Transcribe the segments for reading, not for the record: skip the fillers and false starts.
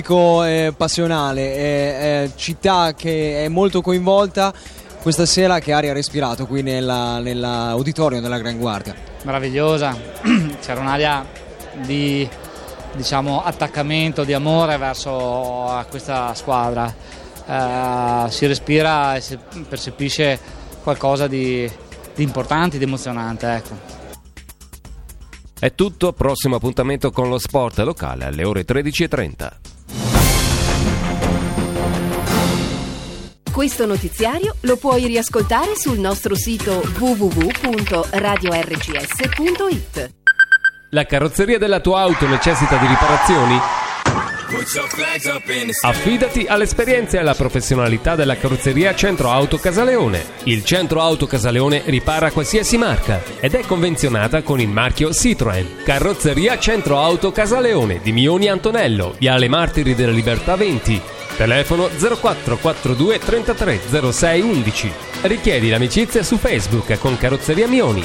Passionale, città che è molto coinvolta. Questa sera che aria ha respirato qui nell'auditorio della Gran Guardia? Meravigliosa, c'era un'aria di attaccamento, di amore verso questa squadra, si respira e si percepisce qualcosa di importante, di emozionante, ecco. È tutto, prossimo appuntamento con lo sport locale alle ore 13:30. Questo notiziario lo puoi riascoltare sul nostro sito www.radiorcs.it. La carrozzeria della tua auto necessita di riparazioni? Affidati all'esperienza e alla professionalità della carrozzeria Centro Auto Casaleone. Il Centro Auto Casaleone ripara qualsiasi marca ed è convenzionata con il marchio Citroën. Carrozzeria Centro Auto Casaleone di Mioni Antonello, Viale Martiri della Libertà 20. Telefono 0442 33 06 11. Richiedi l'amicizia su Facebook con Carrozzeria Mioni.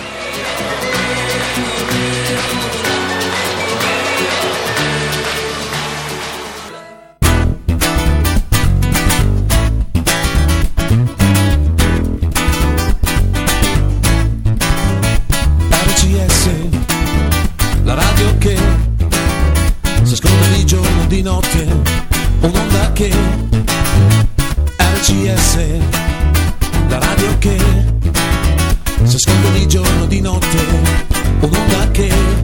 RCS, la radio che si ascolta di giorno di notte, un'onda che RCS, la radio che si ascolta di giorno di notte, un'onda che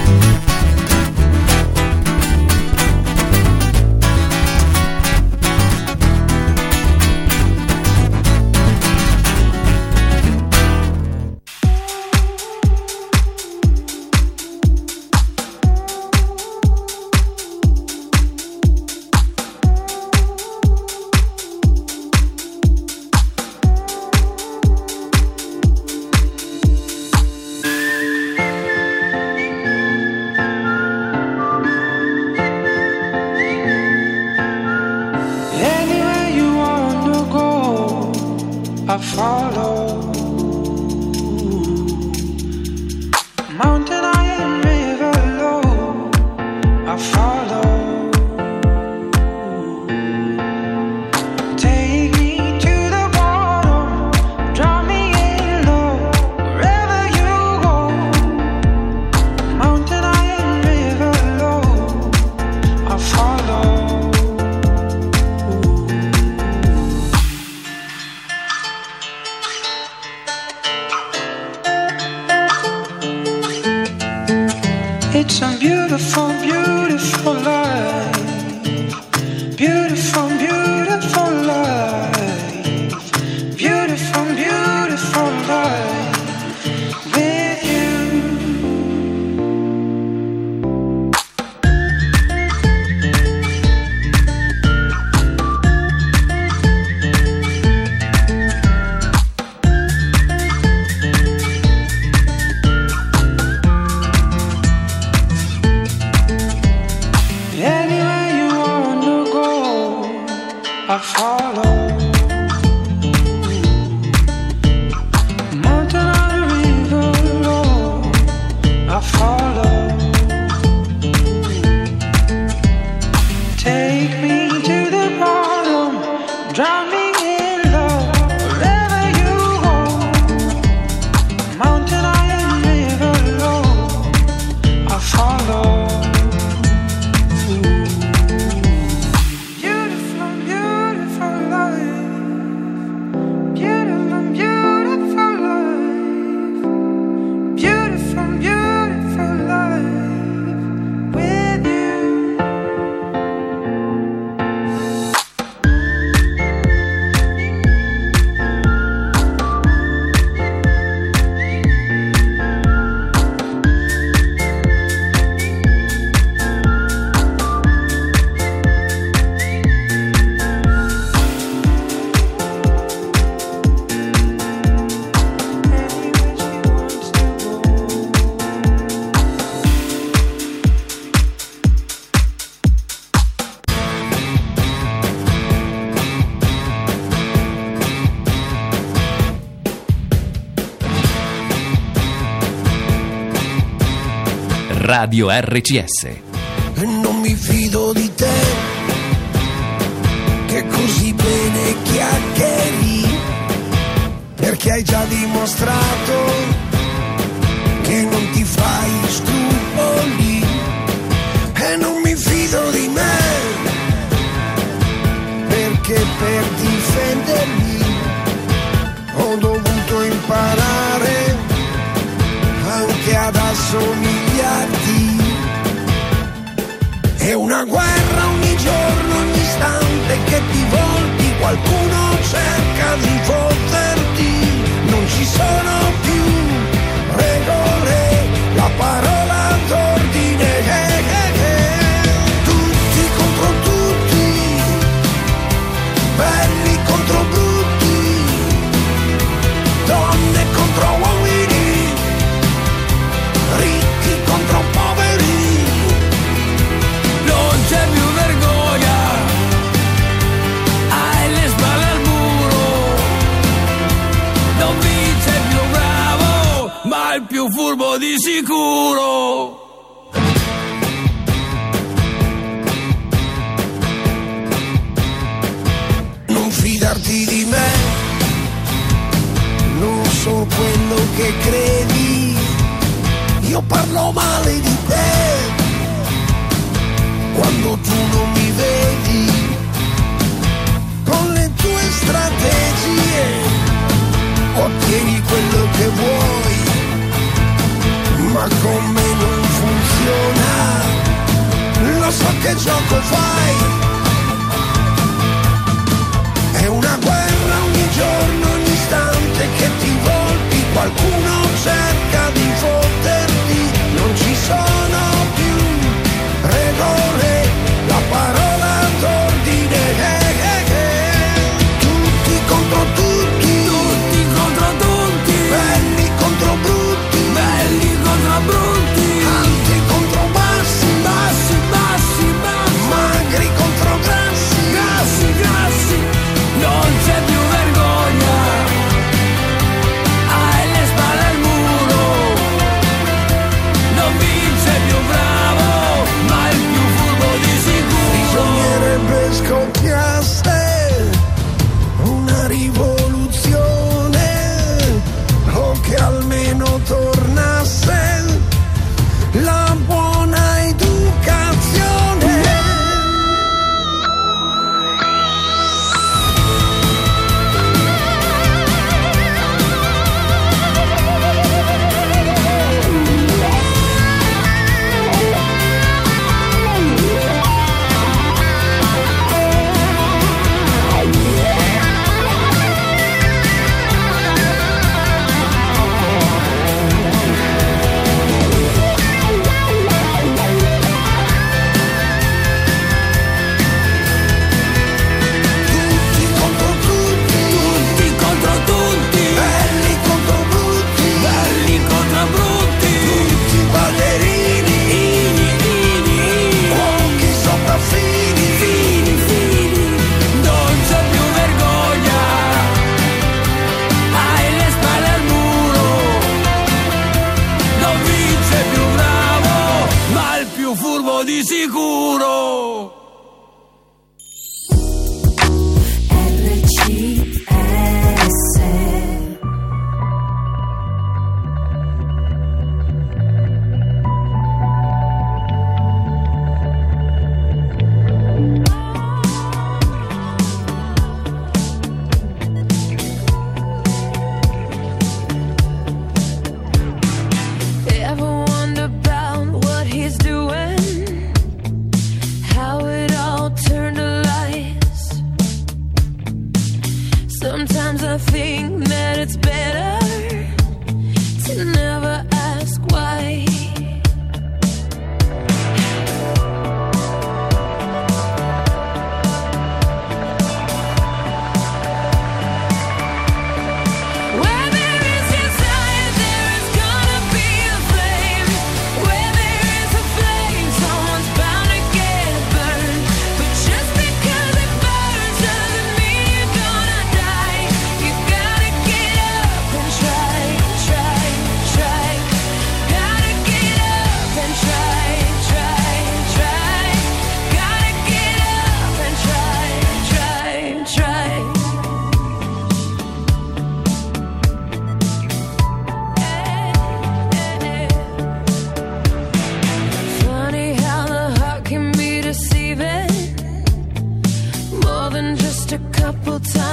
I follow. Mountain high and river low, I follow. Take me to the bottom, drop me in low, wherever you go. Mountain high and river low, I follow. It's a beautiful, beautiful life. Beautiful, beautiful life. Beautiful, beautiful life with you. I follow. Mountain on a river low, I follow. Take me to the bottom, drown me in love, wherever you go. Mountain on a river low, I follow. Radio RCS. E non mi fido di te, dimostrato che non ti fai scrupoli e non mi fido di me, perché per difendermi ho dovuto imparare anche ad assomigliarti. È una guerra ogni giorno, ogni istante che ti volti, qualcuno cerca di fotterti, non ci sono più regole, la parola d'ordine tutti contro tutti, belli contro brutti, donne contro uomini, ricchi contro poveri. Non c'è più vergogna, hai le spalle al muro, non vince il più bravo, ma il più furbo di sicuro. Non fidarti di me, non so quello che credi, io parlo male di te quando tu non mi vedi, con le tue strategie ottieni quello che vuoi, ma con me non funziona, lo so che gioco fai, è una guerra ogni giorno, ogni istante che ti volti, qualcuno cerca di fotterti, non ci sono più regole, la parola d'ordine tutti contro tutti, tutti contro tutti, belli contro brutti, belli contro brutti, alti contro bassi, bassi, bassi, bassi, magri contro grassi, grassi, grassi, non c'è più vergogna, hai le spalle al muro, non vince più bravo, ma il più furbo di sicuro. Bisognerebbe scoppiasse una rivoluzione, o che almeno tornasse la buona educazione.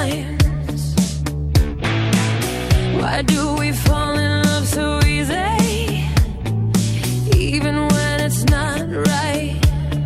minds. Why do we fall in love so easy, even when it's not right?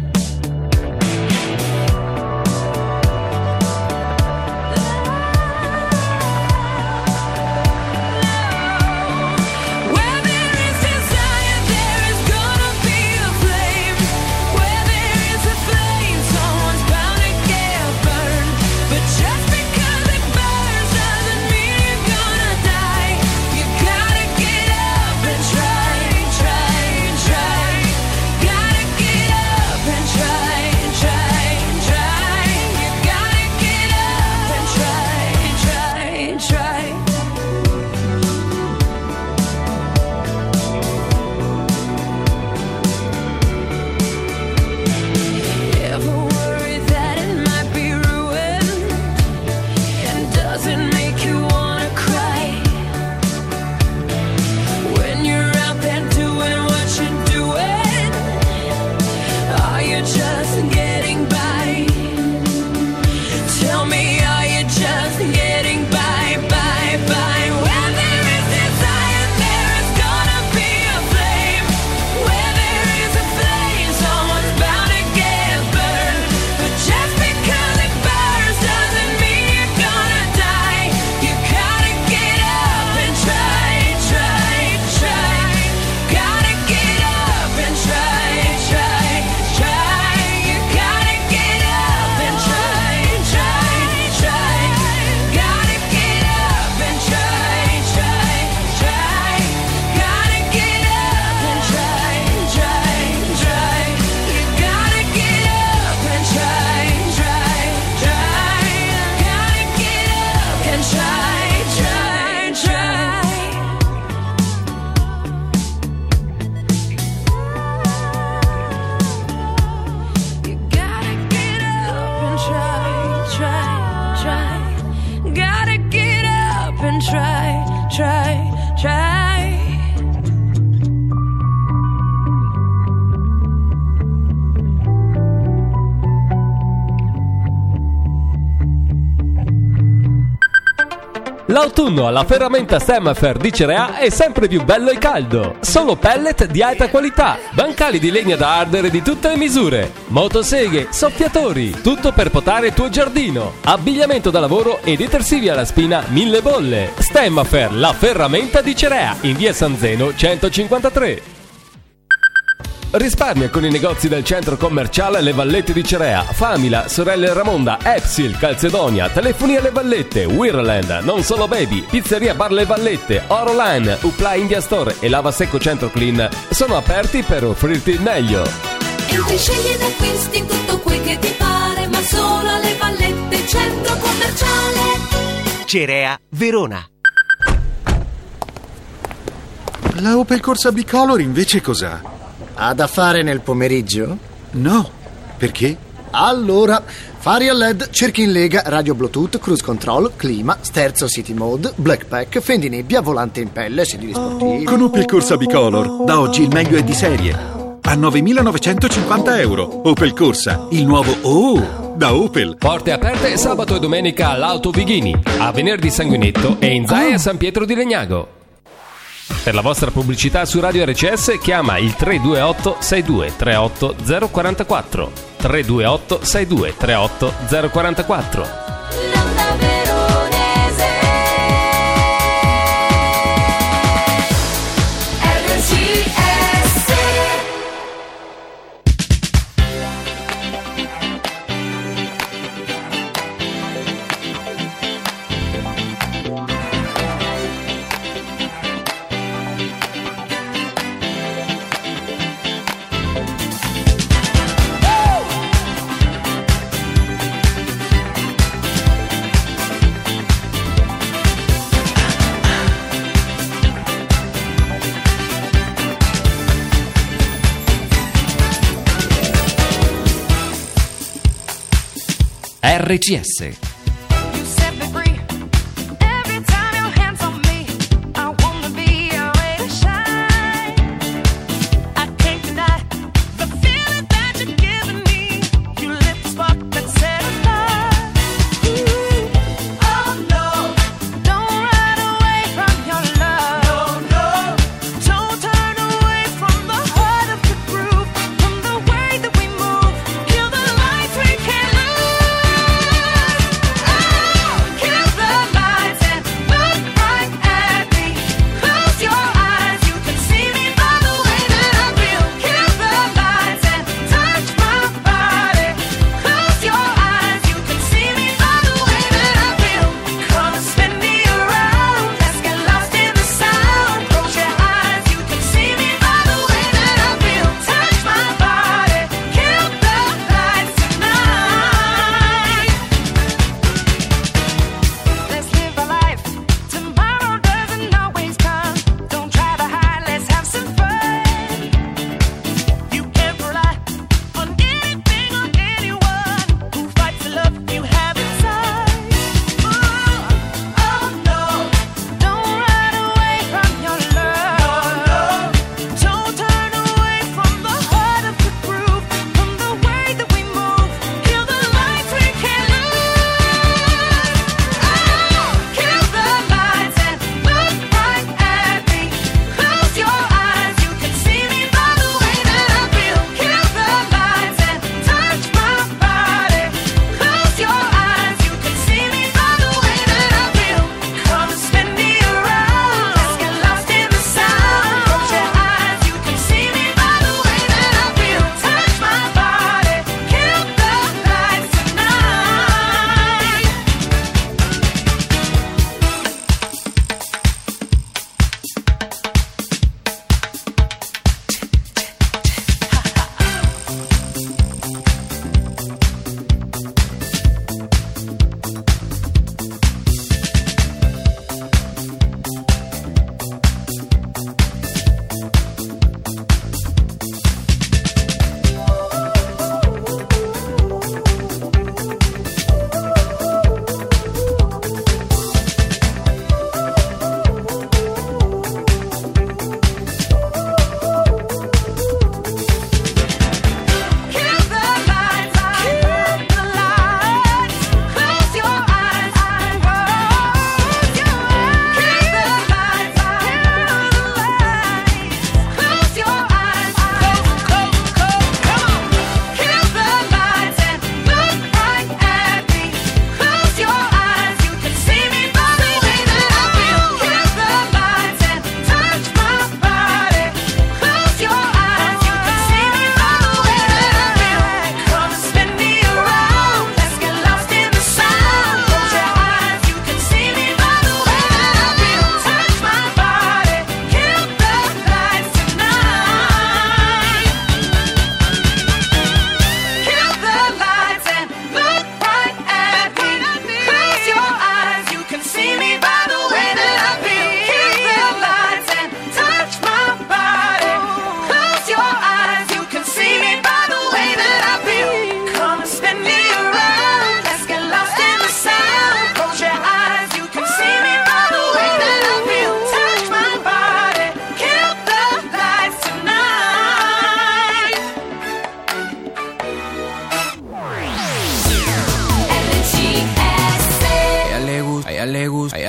L'autunno alla ferramenta Stemmafer di Cerea è sempre più bello e caldo. Solo pellet di alta qualità, bancali di legna da ardere di tutte le misure, motoseghe, soffiatori, tutto per potare il tuo giardino, abbigliamento da lavoro e detersivi alla spina 1000 bolle. Stemmafer, la ferramenta di Cerea, in via San Zeno 153. Risparmia con i negozi del centro commerciale Le Vallette di Cerea, Famila, Sorelle Ramonda, Epsil, Calzedonia, Telefonia Le Vallette, Wirland, Non Solo Baby, Pizzeria Bar Le Vallette, Oroline, Upla India Store e Lava Secco Centro Clean sono aperti per offrirti il meglio. Entri, scegli ed acquisti tutto quel che ti pare, ma solo alle Vallette, centro commerciale Cerea, Verona. La Opel Corsa Bicolor invece cos'ha? Ha da fare nel pomeriggio? No, perché? Allora, fari a LED, cerchi in lega, radio Bluetooth, cruise control, clima, sterzo city mode, black pack, fendinebbia, volante in pelle, sedili sportivi. Con Opel Corsa Bicolor, da oggi il meglio è di serie. A 9.950 euro. Opel Corsa, il nuovo da Opel. Porte aperte sabato e domenica all'Auto Vighini, a venerdì Sanguinetto e in Zaia a San Pietro di Legnago. Per la vostra pubblicità su Radio RCS chiama il 328 62 38 044 328 62 38 044. RCS.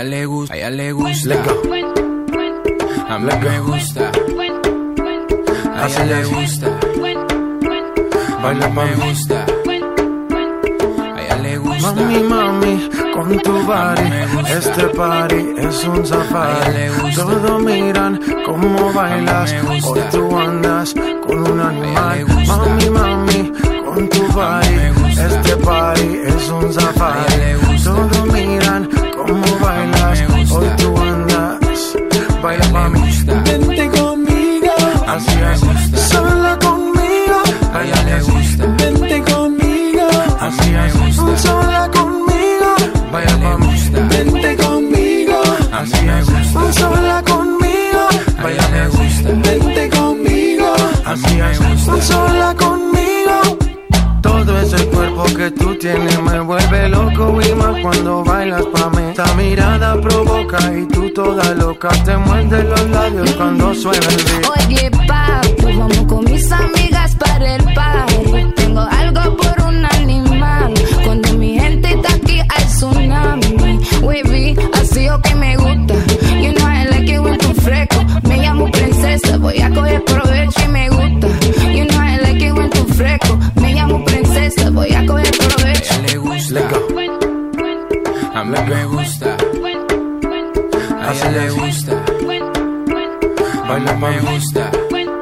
le gusta, a ella le gusta. A mí me gusta. A ella le gusta. Baila, me gusta. A ella le gusta. Mami, mami, con tu body, este party es un safari. Todos miran cómo bailas, hoy tú andas con un animal. Mami, mami, con tu body, este party es un safari. Todos miran cómo bailas, hoy tú andas. Baila, mami, vente conmigo, así es, sola conmigo. A ella le gusta. Vente conmigo, así es, sola conmigo. Vaya, mami, Vente conmigo, así me gusta. sola conmigo. Vaya, me gusta. Vente conmigo, Así me gusta. sola conmigo. Todo ese cuerpo que tú tienes me vuelve loco y más cuando bailas pa' mí. Esta mirada provoca y tú toda loca te muerdes los labios cuando suena el beat. Oye, papi, vamos con mis amigas para el party. Tengo algo por un animal. Cuando mi gente está aquí hay tsunami. Wavy, así o que me gusta. You know I like it when tú fresco. Me llamo princesa, voy a coger provecho y me gusta. You know I like it when tú fresco. Me llamo princesa, voy a coger provecho. A ella le gusta. A mí me gusta. A ella le gusta. Baila, me gusta.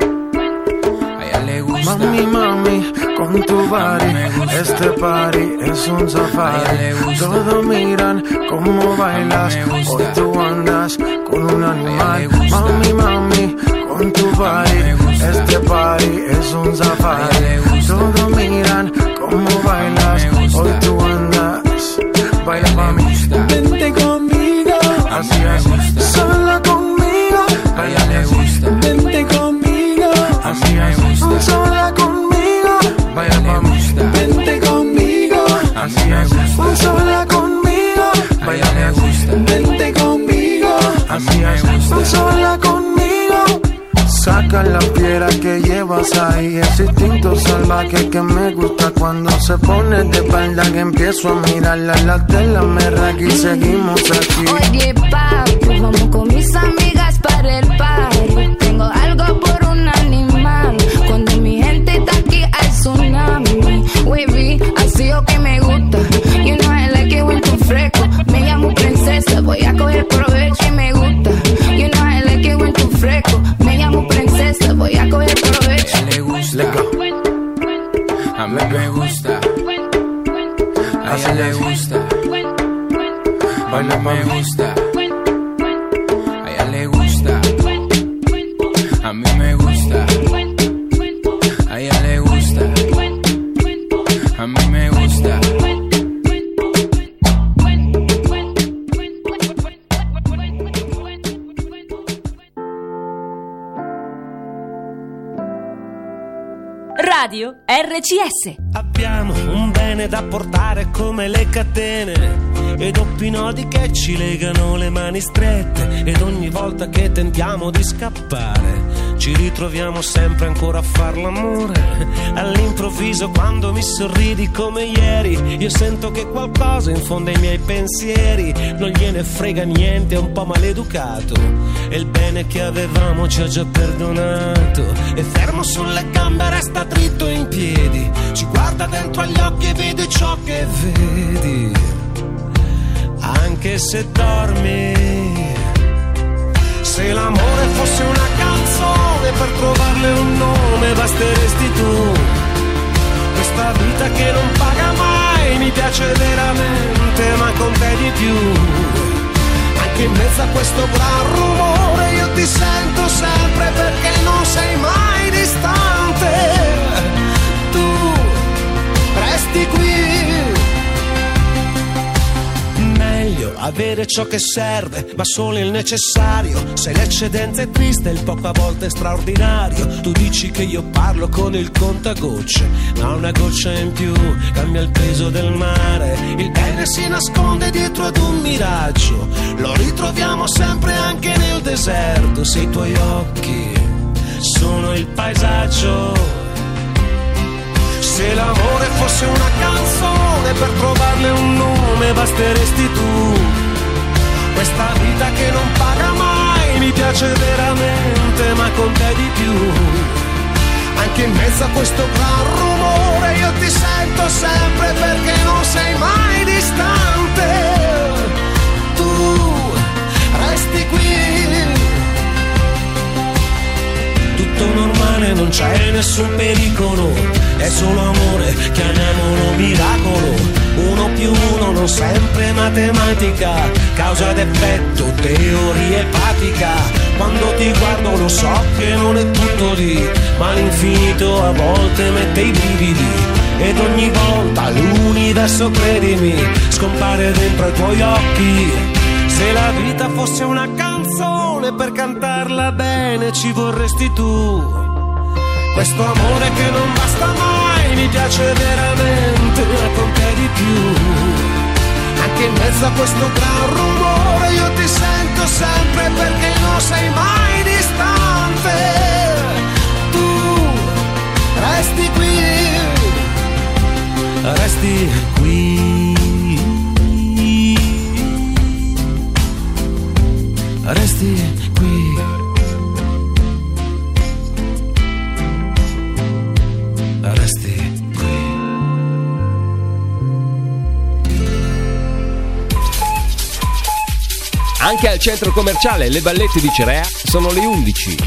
A ella le gusta. Mami, mami, con tu body, este party es un safari. Todos miran cómo bailas, hoy tú andas con un animal. Mami, mami, con tu body, este party es un safari. Todos miran cómo bailas, hoy tú andas. Baila, mami, vente conmigo, Así me gusta. sola conmigo. A ella le gusta. Vente conmigo, Así me gusta. sola conmigo. Vaya, me gusta. Vente conmigo, Así me gusta. sola conmigo. Vaya, me gusta. Vente conmigo, Así me gusta. sola conmigo. Saca la piedra que llevas ahí, ese instinto salvaje que me gusta cuando se pone de espalda, que empiezo a mirarla, la tela me raga y seguimos aquí. Oye, papi, vamos con mis amigas para el party. Tengo algo por un animal. Cuando mi gente está aquí hay tsunami. Wavy, así o que me gusta. You know I like it when tú fresco. Me llamo princesa, voy a coger provecho y me gusta. You know I like it when tú fresco. Me llamo princesa, voy a coger provecho. A ella le gusta. A mí me gusta. A ella le gusta. Baila, me gusta. A ella le gusta. A mí me gusta. A ella le gusta. A mí me gusta. Radio RCS. Abbiamo un bene da portare come le catene e doppi nodi che ci legano le mani strette, ed ogni volta che tentiamo di scappare ci ritroviamo sempre ancora a far l'amore. All'improvviso quando mi sorridi come ieri, io sento che qualcosa infonde i miei pensieri. Non gliene frega niente, è un po' maleducato e il bene che avevamo ci ha già perdonato. E fermo sulle gambe resta dritto in piedi, ci guarda dentro agli occhi e vede ciò che vedi. Anche se dormi, se l'amore fosse una canzone, per trovarle un nome basteresti tu. Questa vita che non paga mai mi piace veramente, ma con te di più. Anche in mezzo a questo gran rumore io ti sento sempre, perché non sei mai distante. Tu resti qui. Meglio avere ciò che serve, ma solo il necessario. Se l'eccedenza è triste, il poco a volte è straordinario. Tu dici che io parlo con il contagocce, ma una goccia in più cambia il peso del mare. Il bene si nasconde dietro ad un miraggio, lo ritroviamo sempre anche nel deserto. Se i tuoi occhi sono il paesaggio, se l'amore fosse una canzone, per trovarle un nome basteresti tu. Questa mezzo a questo gran rumore io ti sento sempre perché non sei mai distante. Tu resti qui. Tutto normale, non c'è nessun pericolo, è solo amore, chiamiamolo miracolo. 1 più 1 non sempre matematica, causa ed effetto, teoria epatica. Quando ti guardo lo so che non è tutto lì, ma l'infinito a volte mette i brividi. Ed ogni volta l'universo, credimi, scompare dentro ai tuoi occhi. Se la vita fosse una canzone, per cantarla bene ci vorresti tu. Questo amore che non basta mai, mi piace veramente, con te di più. Anche in mezzo a questo gran rumore io ti sento sempre perché non sei mai distante. Tu resti qui, resti qui, resti qui. Resti qui. Anche al centro commerciale Le Ballette di Cerea sono le 11.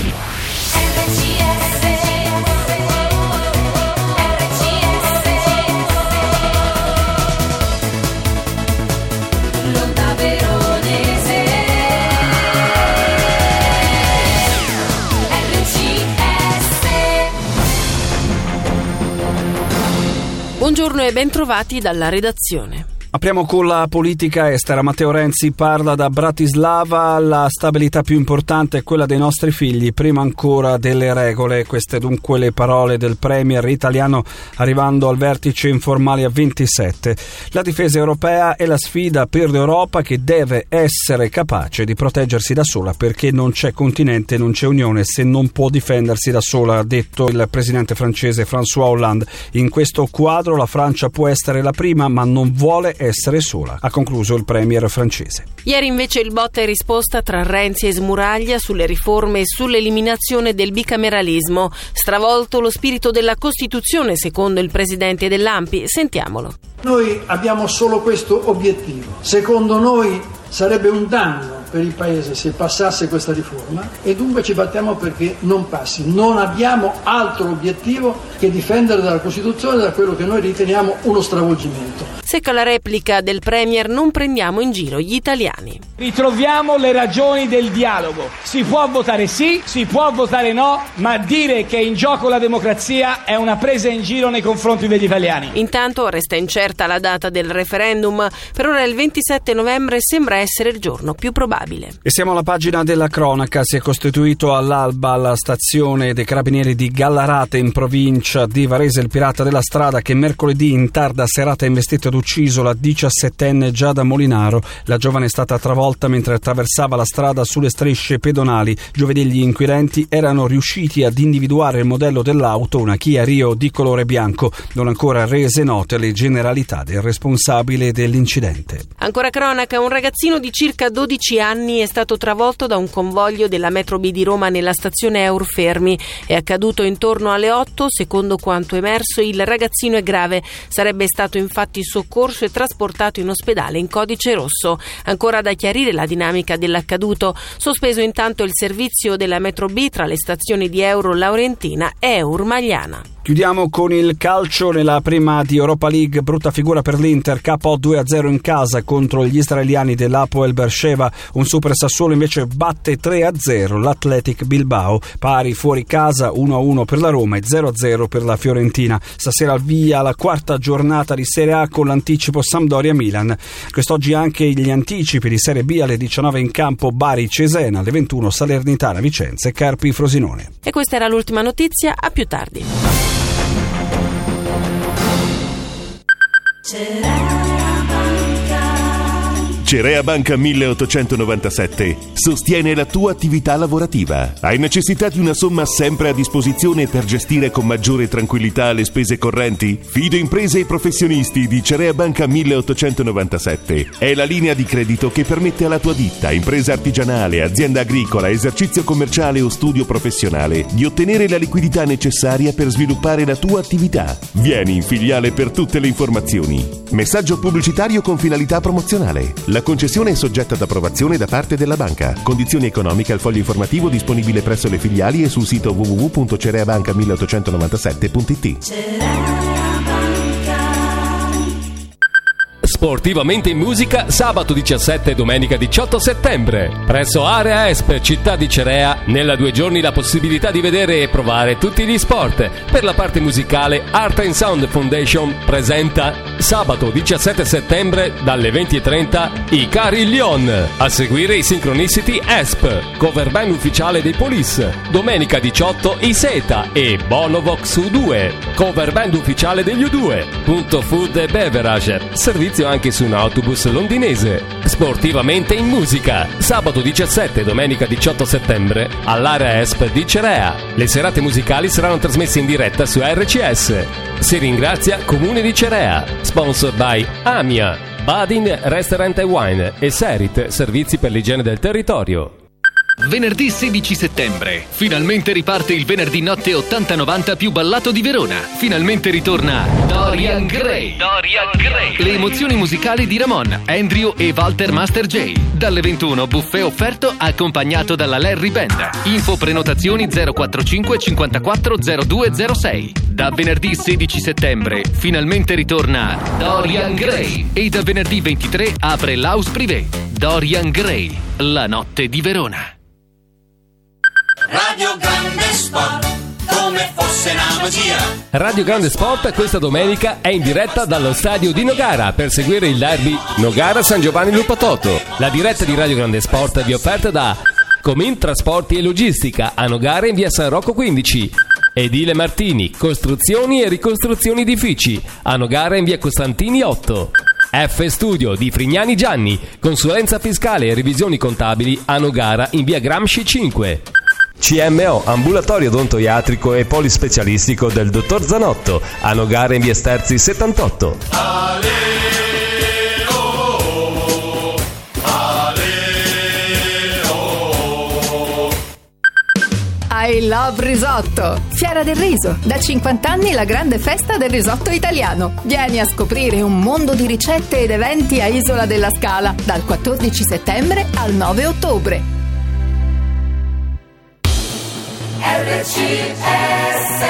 Buongiorno e bentrovati dalla redazione. Apriamo con la politica estera. Matteo Renzi parla da Bratislava. La stabilità più importante è quella dei nostri figli, prima ancora delle regole. Queste dunque le parole del premier italiano arrivando al vertice informale a 27. La difesa europea è la sfida per l'Europa, che deve essere capace di proteggersi da sola, perché non c'è continente, non c'è Unione se non può difendersi da sola, ha detto il presidente francese François Hollande. In questo quadro la Francia può essere la prima, ma non vuole essere sola, ha concluso il premier francese. Ieri invece il botta e risposta tra Renzi e Smuraglia sulle riforme e sull'eliminazione del bicameralismo. Stravolto lo spirito della Costituzione, secondo il presidente dell'ANPI. Sentiamolo. Noi abbiamo solo questo obiettivo. Secondo noi sarebbe un danno per il Paese se passasse questa riforma e dunque ci battiamo perché non passi. Non abbiamo altro obiettivo che difendere dalla Costituzione da quello che noi riteniamo uno stravolgimento. Secca la replica del premier: non prendiamo in giro gli italiani. Ritroviamo le ragioni del dialogo. Si può votare sì, si può votare no, ma dire che è in gioco la democrazia è una presa in giro nei confronti degli italiani. Intanto resta incerta la data del referendum. Per ora il 27 novembre sembra essere il giorno più probabile. E siamo alla pagina della cronaca. Si è costituito all'alba alla stazione dei Carabinieri di Gallarate, in provincia di Varese, il pirata della strada che mercoledì in tarda serata ha investito ed ucciso la 17enne Giada Molinaro. La giovane è stata travolta mentre attraversava la strada sulle strisce pedonali. Giovedì gli inquirenti erano riusciti ad individuare il modello dell'auto, una Kia Rio di colore bianco. Non ancora rese note le generalità del responsabile dell'incidente. Ancora cronaca: un ragazzino di circa 12 anni è stato travolto da un convoglio della metro B di Roma nella stazione Eurfermi. È accaduto intorno alle 8. Secondo quanto emerso, il ragazzino è grave. Sarebbe stato infatti soccorso e trasportato in ospedale in codice rosso. Ancora da chiarire la dinamica dell'accaduto. Sospeso intanto il servizio della metro B tra le stazioni di Euro Laurentina e Eur-Magliana. Chiudiamo con il calcio. Nella prima di Europa League, brutta figura per l'Inter, KO 2-0 in casa contro gli israeliani dell'Hapoel Beersheva. Un Super Sassuolo invece batte 3-0 l'Athletic Bilbao. Pari fuori casa 1-1 per la Roma e 0-0 per la Fiorentina. Stasera al via la quarta giornata di Serie A con l'anticipo Sampdoria-Milan. Quest'oggi anche gli anticipi di Serie B: alle 19 in campo Bari-Cesena, alle 21 Salernitana-Vicenza e Carpi-Frosinone. E questa era l'ultima notizia, a più tardi. Cerea Banca 1897 sostiene la tua attività lavorativa. Hai necessità di una somma sempre a disposizione per gestire con maggiore tranquillità le spese correnti? Fido imprese e professionisti di Cerea Banca 1897 è la linea di credito che permette alla tua ditta, impresa artigianale, azienda agricola, esercizio commerciale o studio professionale di ottenere la liquidità necessaria per sviluppare la tua attività. Vieni in filiale per tutte le informazioni. Messaggio pubblicitario con finalità promozionale. La concessione è soggetta ad approvazione da parte della banca. Condizioni economiche al foglio informativo disponibile presso le filiali e sul sito www.cereabanca1897.it. Sportivamente in musica sabato 17 e domenica 18 settembre presso Area Esp Città di Cerea. Nella 2 giorni la possibilità di vedere e provare tutti gli sport. Per la parte musicale Art and Sound Foundation presenta sabato 17 settembre dalle 20:30 i Carillon. A seguire i Synchronicity Esp, cover band ufficiale dei Police. Domenica 18 i Seta e Bonovox U2, cover band ufficiale degli U2. Punto Food e Beverage, servizio anche su un autobus londinese. Sportivamente in musica sabato 17 e domenica 18 settembre all'Area Esp di Cerea. Le serate musicali saranno trasmesse in diretta su RCS. Si ringrazia Comune di Cerea. Sponsor by Amia, Badin Restaurant and Wine e Serit, servizi per l'igiene del territorio. Venerdì 16 settembre. Finalmente riparte il venerdì notte 80-90 più ballato di Verona. Finalmente ritorna Dorian Gray. Le emozioni musicali di Ramon, Andrew e Walter Master J. Dalle 21 buffet offerto accompagnato dalla Larry Band. Info prenotazioni 045 54 0206. Da venerdì 16 settembre finalmente ritorna Dorian Gray. E da venerdì 23 apre l'House Privé. Dorian Gray, la notte di Verona. Radio Grande Sport, come fosse una magia. Radio Grande Sport questa domenica è in diretta dallo stadio di Nogara per seguire il derby Nogara-San Giovanni Lupatoto. La diretta di Radio Grande Sport vi è offerta da Comin Trasporti e Logistica a Nogara in via San Rocco 15, Edile Martini, costruzioni e ricostruzioni edifici a Nogara in via Costantini 8, F Studio di Frignani Gianni, consulenza fiscale e revisioni contabili a Nogara in via Gramsci 5, CMO, ambulatorio odontoiatrico e polispecialistico del dottor Zanotto a Nogara in via Sterzi 78. I Love Risotto. Fiera del riso. Da 50 anni la grande festa del risotto italiano. Vieni a scoprire un mondo di ricette ed eventi a Isola della Scala dal 14 settembre al 9 ottobre. RCS.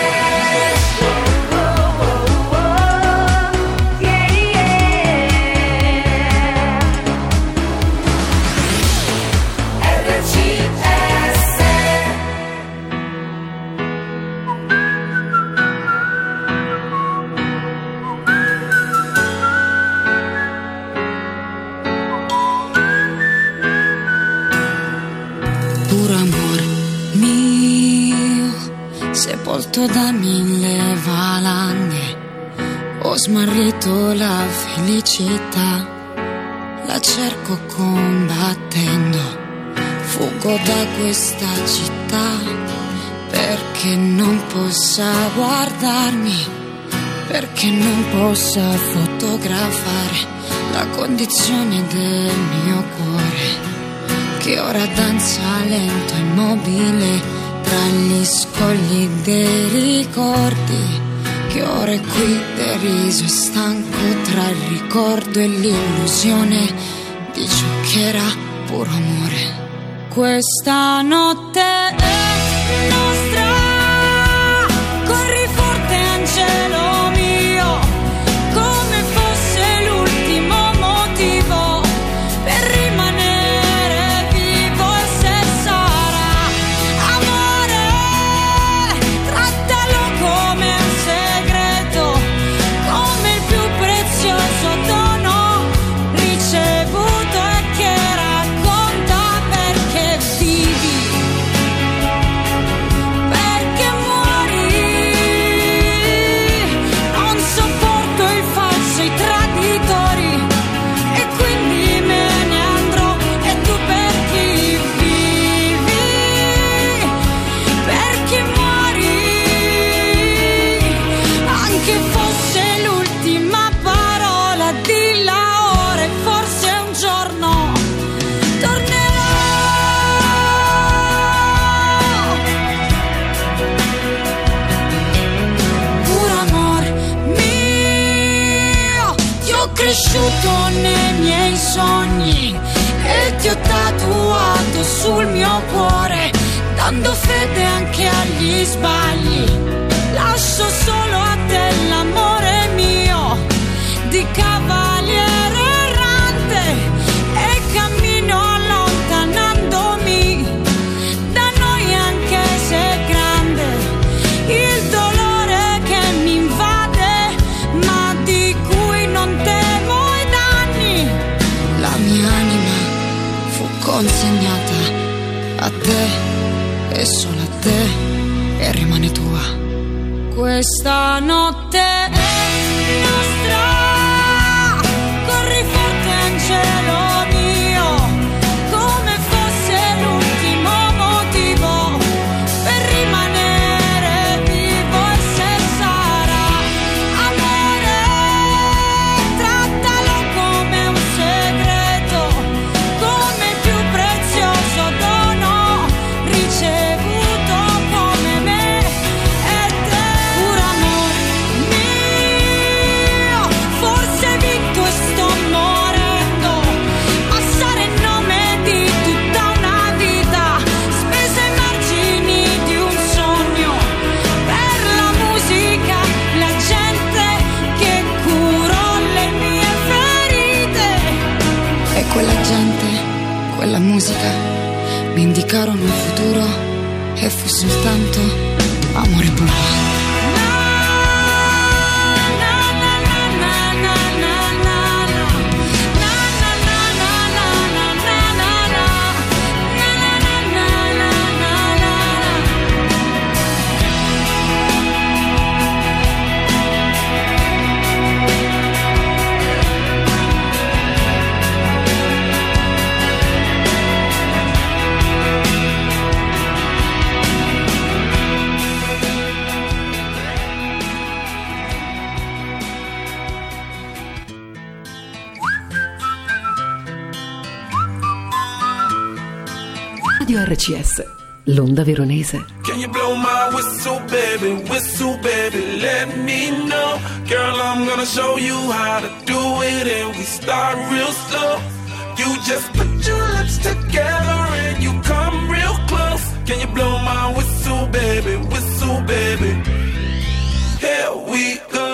Sepolto da 1000 valanghe, ho smarrito la felicità, la cerco combattendo, fuggo da questa città, perché non possa guardarmi, perché non possa fotografare la condizione del mio cuore, che ora danza lento e immobile tra gli scogli dei ricordi, che ora è qui deriso e stanco tra il ricordo e l'illusione di ciò che era puro amore. Questa notte è nostra, corri forte angelo mio, come fosse l'ultimo motivo per rimanere vivo. E se sarà amore, trattalo come un segreto, come il più prezioso dono ricevuto e che racconta perché vivi, perché muori. Non sopporto il falso, i traditori, e quindi me Sono cresciuto nei miei sogni e ti ho tatuato sul mio cuore, dando fede anche agli sbagli. Lascio solo a te l'amore mio di cavaliere errante e cammino allontanandomi da noi, anche se è grande il dolore che mi invade, ma di cui non temo i danni. La mia anima fu consegnata a te e solo a te, e rimane tua. Questa notte è nostra, corri forte angelo mio, come fosse l'ultimo motivo per rimanere vivo. E se sarà amore, trattalo come un segreto, come il più prezioso dono ricevuto come me e te. Pur amore mio, forse vinto e sto morendo, passare in nome di tutta una vita, spese ai margini di un sogno, per la musica, la gente che curò le mie ferite. E quella gente, quella musica mi indicarono il futuro e fu soltanto amore puro. Radio RCS, l'onda veronese. Can you blow my whistle, baby, let me know. Girl, I'm gonna show you how to do it, and we start real slow. You just put your lips together and you come real close. Can you blow my whistle, baby, here we go.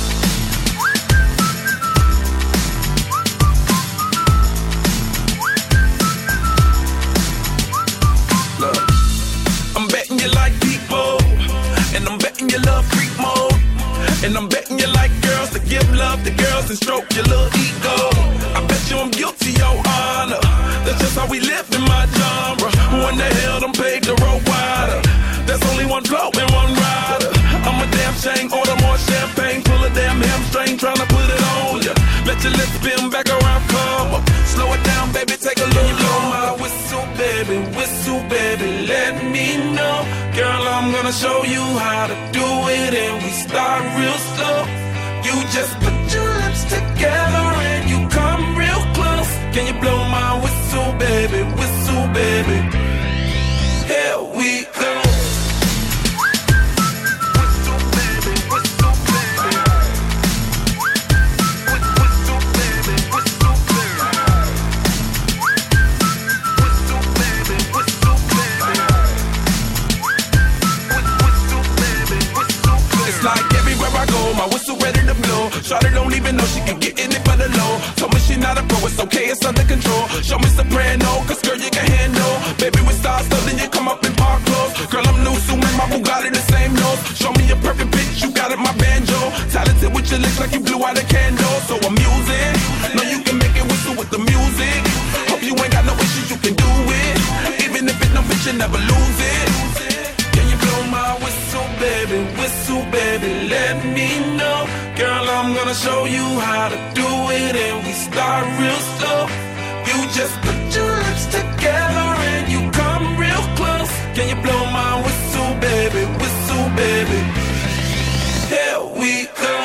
I'm betting you like people, and I'm betting you love freak mode, and I'm betting you like girls to give love to girls and stroke your little ego. I bet you I'm guilty, your honor. That's just how we live in my genre. Who in the hell done paved the road wider? There's only one blow and one rider. I'm a damn shame, order more champagne, pull a damn hamstring, tryna put it on ya. Let your lips spin back around, come up. Slow it down, baby, take a look. Blow my whistle, baby, let me know. Girl, I'm gonna show you how to do it, and we start real slow. You just put your lips together and you come real close. Can you blow my whistle, baby, here we go. My whistle ready to blow. Shawty don't even know she can get in it for the low. Told me she not a pro, it's okay, it's under control. Show me soprano, cause girl you can handle. Baby with stars, so then you come up in park clothes. Girl I'm new, so in my Bugatti the same nose. Show me a perfect pitch, you got it, my banjo. Talented with your lips like you blew out a candle. So I'm using, know you can make it whistle with the music. Hope you ain't got no issues, you can do it. Even if it's no bitch, you never lose it. Can you blow my whistle, baby, let me know. Girl, I'm gonna show you how to do it, and we start real slow. You just put your lips together and you come real close. Can you blow my whistle, baby, here we go.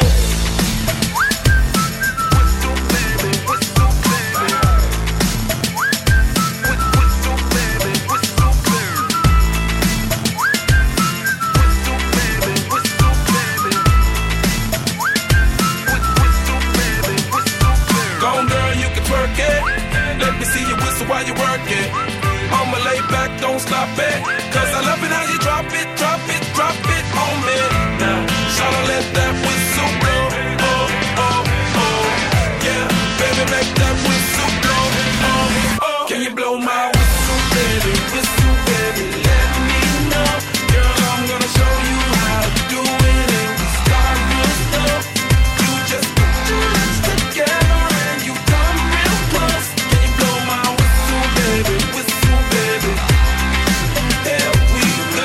work it. I'ma lay back, don't stop it. Cause I love it how you drop it, drop it, drop it on me. Now, shawty, let that whistle blow. Oh, oh, oh. Yeah, baby, make that whistle blow. Oh, oh. Can you blow my whistle, baby? Whistle, baby, let me know. Girl, I'm gonna show you how to do it. And we start real slow. You just put your lips together and you come real close. Can you blow my whistle, baby? Whistle, baby. Here we go.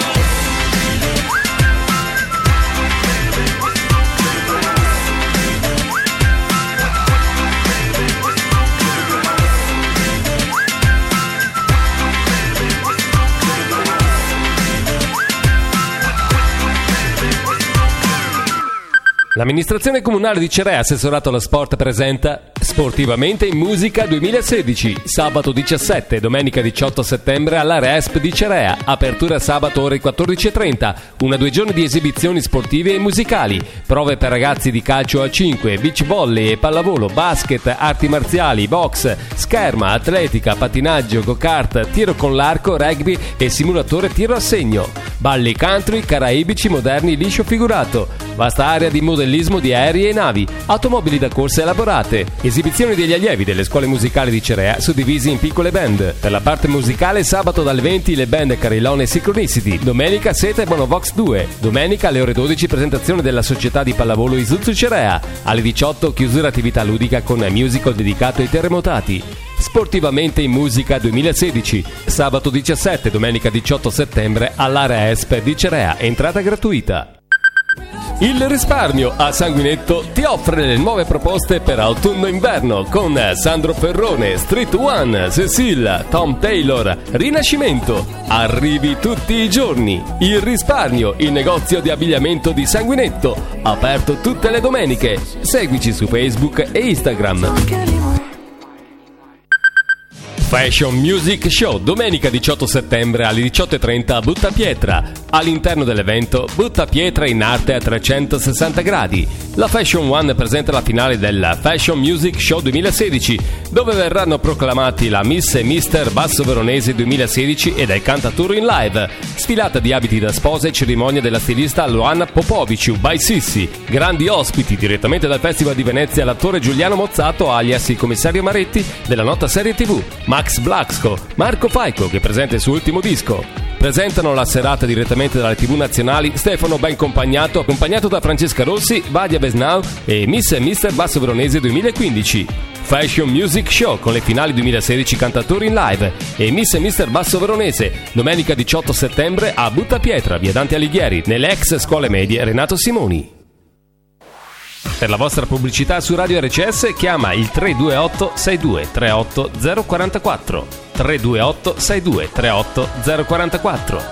L'amministrazione comunale di Cerea, assessorato allo sport, presenta Sportivamente in Musica 2016, sabato 17 e domenica 18 settembre alla Resp di Cerea, apertura sabato ore 14.30, 1-2 giorni di esibizioni sportive e musicali, prove per ragazzi di calcio a 5, beach volley e pallavolo, basket, arti marziali, box, scherma, atletica, patinaggio, go-kart, tiro con l'arco, rugby e simulatore tiro a segno, balli country, caraibici, moderni, liscio figurato, vasta area di modellismo di aerei e navi, automobili da corsa elaborate, esibizioni degli allievi delle scuole musicali di Cerea suddivisi in piccole band. Per la parte musicale sabato dalle 20 le band Carillon e Synchronicity, domenica Seta e Bonovox 2, domenica alle ore 12 presentazione della società di pallavolo Isuzu Cerea, alle 18 chiusura attività ludica con musical dedicato ai terremotati. Sportivamente in Musica 2016, sabato 17 e domenica 18 settembre all'area Esp di Cerea, entrata gratuita. Il risparmio a Sanguinetto ti offre le nuove proposte per autunno-inverno con Sandro Ferrone, Street One, Cecil, Tom Taylor, Rinascimento. Arrivi tutti i giorni. Il risparmio, il negozio di abbigliamento di Sanguinetto, aperto tutte le domeniche. Seguici su Facebook e Instagram. Fashion Music Show, domenica 18 settembre alle 18.30 a Buttapietra. All'interno dell'evento, Buttapietra in arte a 360 gradi. La Fashion One presenta la finale del Fashion Music Show 2016, dove verranno proclamati la Miss e Mister Basso Veronese 2016 e dai Cantatur in live. Sfilata di abiti da sposa e cerimonia della stilista Luana Popovici by Sissi. Grandi ospiti direttamente dal Festival di Venezia, l'attore Giuliano Mozzato alias il commissario Maretti della nota serie TV, Max Blaxco, Marco Faico che presenta il suo ultimo disco. Presentano la serata direttamente dalle TV nazionali Stefano Ben accompagnato da Francesca Rossi, Vadia Besnau e Miss e Mister Basso Veronese 2015. Fashion Music Show con le finali 2016 Cantatori in live e Miss e Mister Basso Veronese, domenica 18 settembre a Buttapietra, via Dante Alighieri, nelle ex scuole medie Renato Simoni. Per la vostra pubblicità su Radio RCS chiama il 328 62 38 044 328 62 38 044.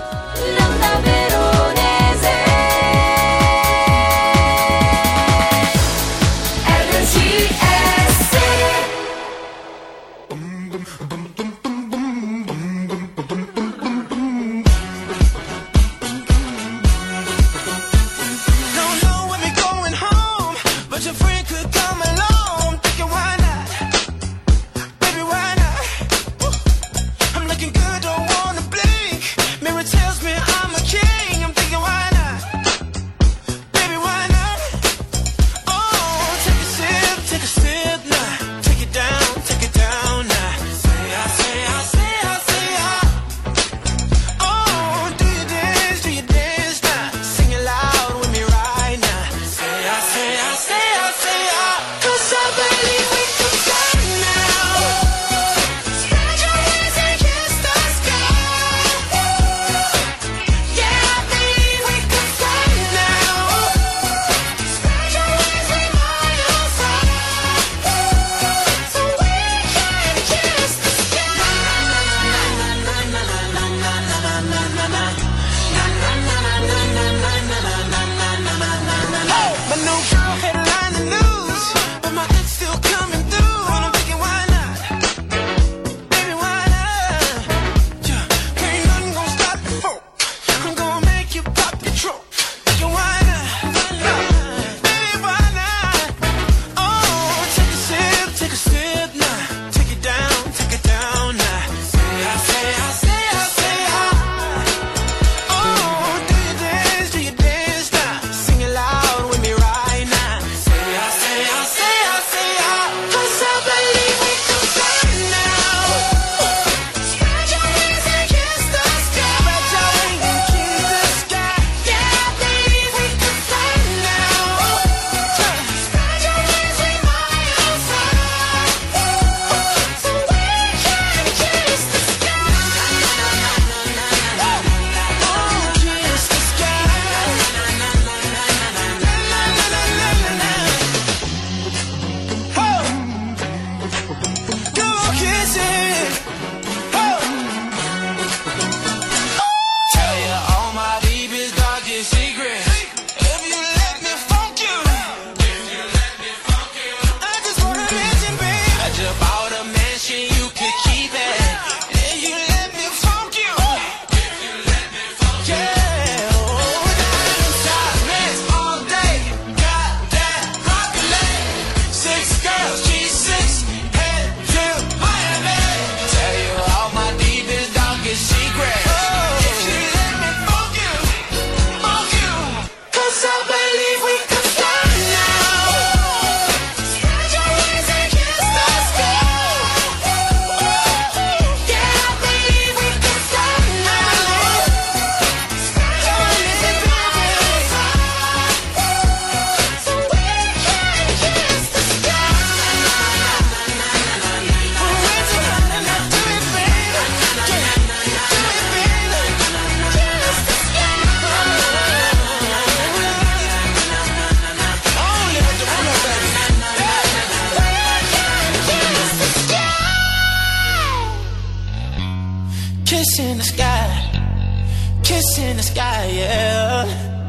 kiss in the sky, kiss in the sky, yeah.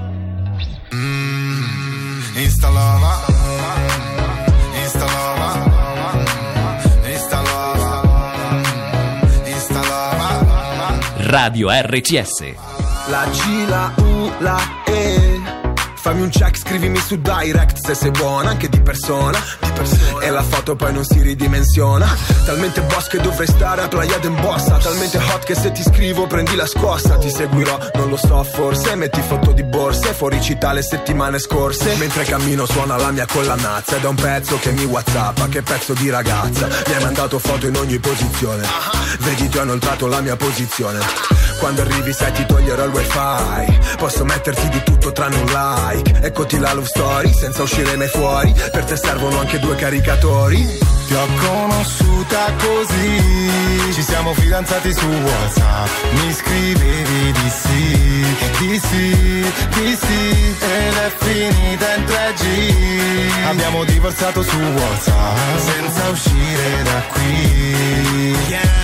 Insta lava, Insta lava, Insta lava, Insta lava. Radio RCS. La G, la U, la E. Fammi un check, scrivimi su direct se sei buona, anche di persona. E la foto poi non si ridimensiona. Talmente boss che dovrei stare a Playa d'Embossa. Talmente hot che se ti scrivo prendi la scossa. Ti seguirò, non lo so forse. Metti foto di borse, fuori città le settimane scorse. Mentre cammino suona la mia collanazza. Ed è un pezzo che mi whatsappa, che pezzo di ragazza. Mi hai mandato foto in ogni posizione. Vedi ti ho inoltrato la mia posizione. Quando arrivi sai ti toglierò il wifi. Posso metterti di tutto tranne un like. Eccoti la love story, senza uscire mai fuori. Per te servono anche 2 caricatori. Ti ho conosciuta così, ci siamo fidanzati su WhatsApp. Mi scrivevi di sì, di sì, di sì. Ed è finita in 3G. Abbiamo divorziato su WhatsApp, senza uscire da qui.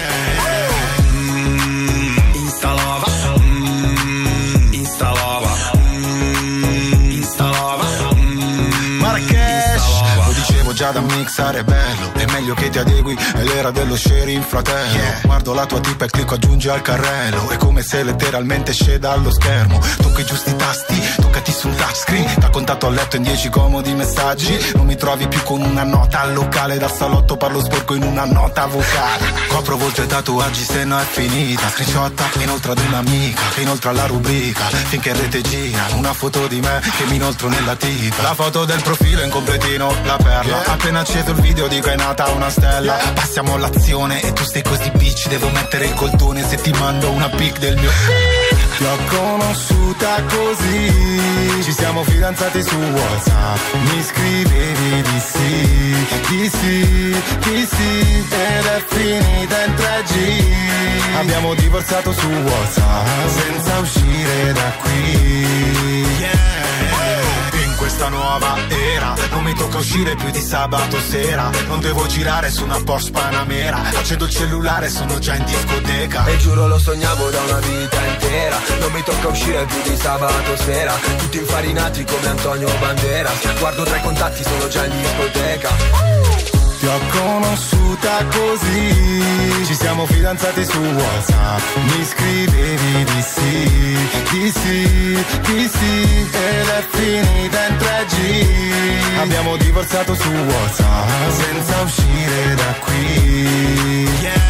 Insta lava, Insta lava, Insta lava, Marrakesh, lo dicevo già da mixare è bello. È meglio che ti adegui, è l'era dello sharing, fratello. Guardo la tua tipa e clicco aggiungi al carrello. È come se letteralmente sceda allo schermo. Tocca i giusti tasti, toccati sul touchscreen. Da contatto a letto in 10 comodi messaggi. Non mi trovi più con una nota al locale. Dal salotto parlo sporco in una nota vocale. Copro volte tatuaggi se no è finita. Screenshotta inoltre ad un'amica, che inoltre alla rubrica. Finché in rete gira una foto di me che mi inoltro nella tipa. La foto del profilo in completino, la perla. Appena acceso il video dico è nata una stella. Passiamo all'azione e tu stai così bitch. Devo mettere il coltone se ti mando una pic del mio. Ti ho conosciuta così, ci siamo fidanzati su WhatsApp. Mi scrivevi di sì, di sì, di sì. Ed è finita in 3G. Abbiamo divorziato su WhatsApp, senza uscire da qui. In questa nuova era non mi tocca uscire più di sabato sera. Non devo girare su una Porsche Panamera. Accendo il cellulare, sono già in discoteca. e giuro lo sognavo da una vita intera. Non mi tocca uscire più di sabato sera. Tutti infarinati come Antonio Banderas. Guardo tra i contatti, sono già in discoteca. Ti ho conosciuta così, ci siamo fidanzati su WhatsApp. Mi scrivevi di sì, di sì, di sì. Ed è finita in 3G. Abbiamo divorziato su WhatsApp, senza uscire da qui.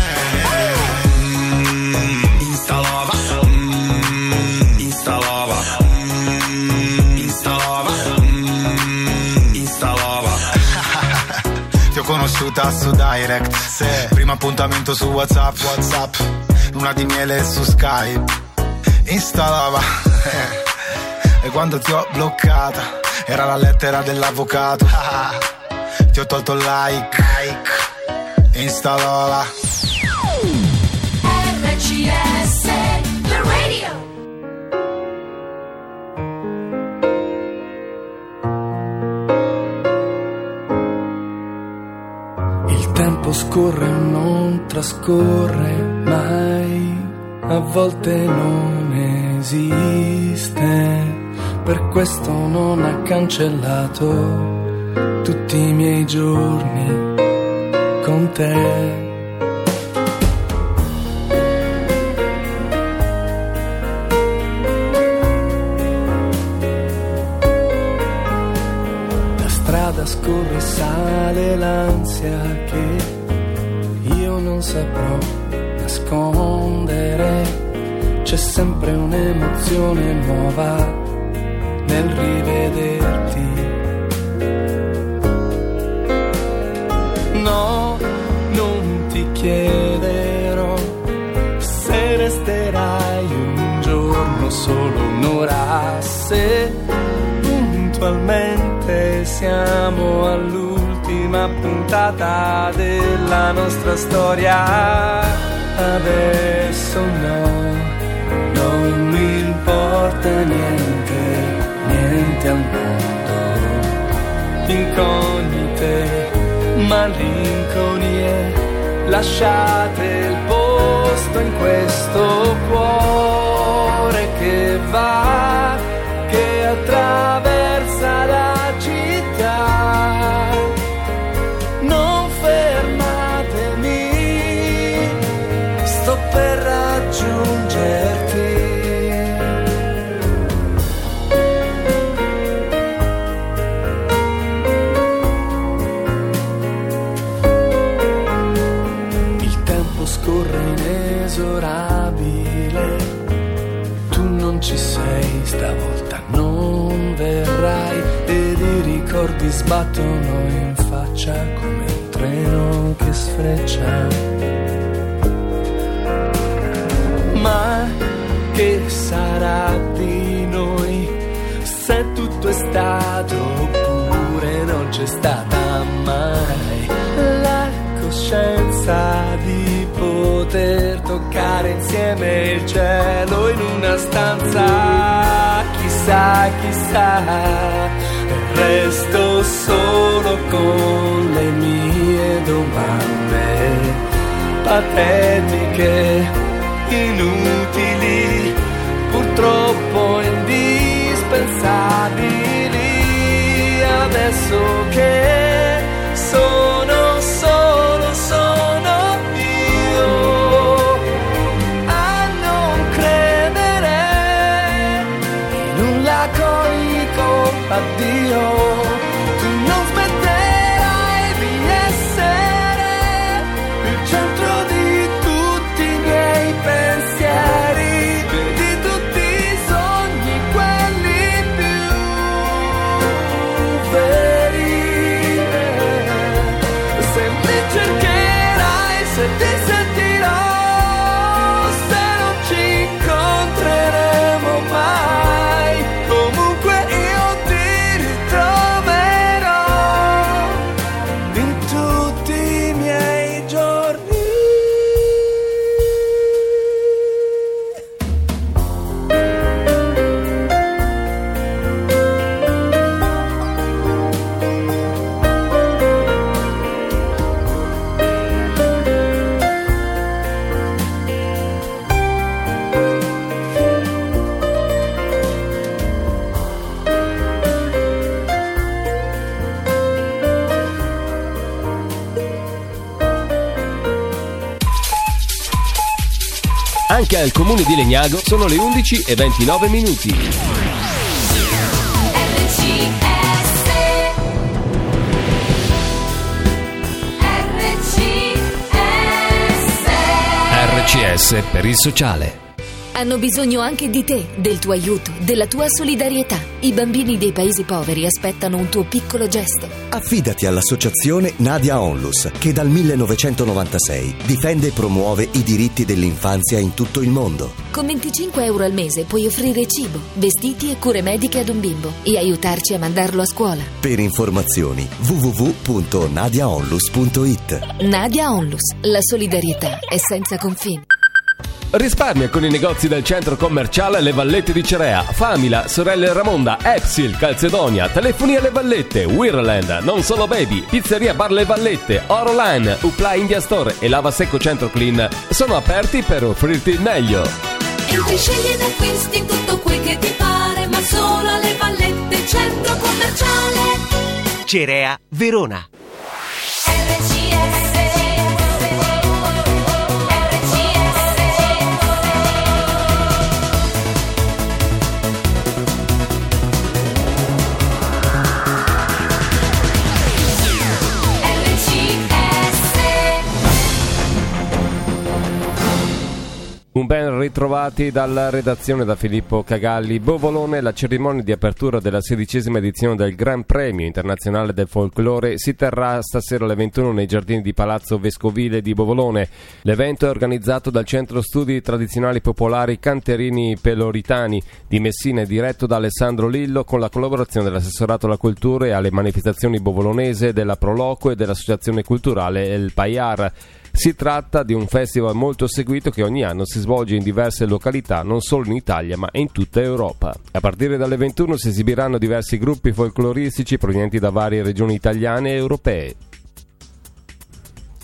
Insta lava, Insta lava, Insta lava, Insta lava. Ti ho conosciuta su direct, primo appuntamento su WhatsApp, luna di miele su Skype, Insta lava. E quando ti ho bloccata era la lettera dell'avvocato. Ti ho tolto il like, Insta lava. RCS, the radio. Il tempo scorre o non trascorre mai, a volte non esiste, per questo non ha cancellato tutti i miei giorni con te. La strada scorre, sale l'ansia che io non saprò nascondere. C'è sempre un'emozione nuova nel rivederti. No, non ti chiederò se resterai un giorno, solo un'ora, se puntualmente siamo all'ultima puntata della nostra storia. Adesso no, non mi importa niente al mondo, incognite, malinconie, lasciate il posto posto in questo cuore che va, che attraversa la città. Non fermatemi, sto per raggiungerti. Scorre inesorabile, tu non ci sei, stavolta non verrai, ed i ricordi sbattono in faccia come un treno che sfreccia. Ma che sarà di noi se tutto è stato oppure non c'è stata mai la coscienza di poter toccare insieme il cielo in una stanza? Chissà, chissà, resto solo con le mie domande patetiche, inutili, purtroppo indispensabili. Adesso che sono io a non credere in un laconico addio. Tu non smetterai di essere il centro di tutti i miei pensieri, di tutti i sogni, quelli più veri. Se mi cercherai, se ti sentirò, se non ci incontreremo mai, comunque io ti ritroverò in tutti i miei giorni. Anche al comune di Legnago sono le 11:29. RCS per il sociale. Hanno bisogno anche di te, del tuo aiuto, della tua solidarietà. I bambini dei paesi poveri aspettano un tuo piccolo gesto. Affidati all'associazione Nadia Onlus, che dal 1996 difende e promuove i diritti dell'infanzia in tutto il mondo. Con 25 euro al mese puoi offrire cibo, vestiti e cure mediche ad un bimbo e aiutarci a mandarlo a scuola. Per informazioni www.nadiaonlus.it. Nadia Onlus, la solidarietà è senza confini. Risparmia con i negozi del centro commerciale Le Vallette di Cerea, Famila, Sorelle Ramonda, Epsil, Calzedonia, Telefoni alle Vallette, Wirland, Non Solo Baby, Pizzeria Bar Le Vallette, Oroline, Upla India Store e Lava Secco Centro Clean sono aperti per offrirti il meglio. Entri, scegli ed acquisti tutto quel che ti pare, ma solo alle Vallette, centro commerciale Cerea, Verona. Un ben ritrovati dalla redazione da Filippo Cagalli. Bovolone, la cerimonia di apertura della 16ª edizione del Gran Premio Internazionale del Folklore si terrà stasera alle 21 nei giardini di Palazzo Vescovile di Bovolone. L'evento è organizzato dal Centro Studi Tradizionali Popolari Canterini Peloritani di Messina e diretto da Alessandro Lillo con la collaborazione dell'Assessorato alla Cultura e alle Manifestazioni Bovolonese, della Proloco e dell'Associazione Culturale El Paiar. Si tratta di un festival molto seguito che ogni anno si svolge in diverse località, non solo in Italia ma in tutta Europa. A partire dalle 21 si esibiranno diversi gruppi folcloristici provenienti da varie regioni italiane e europee.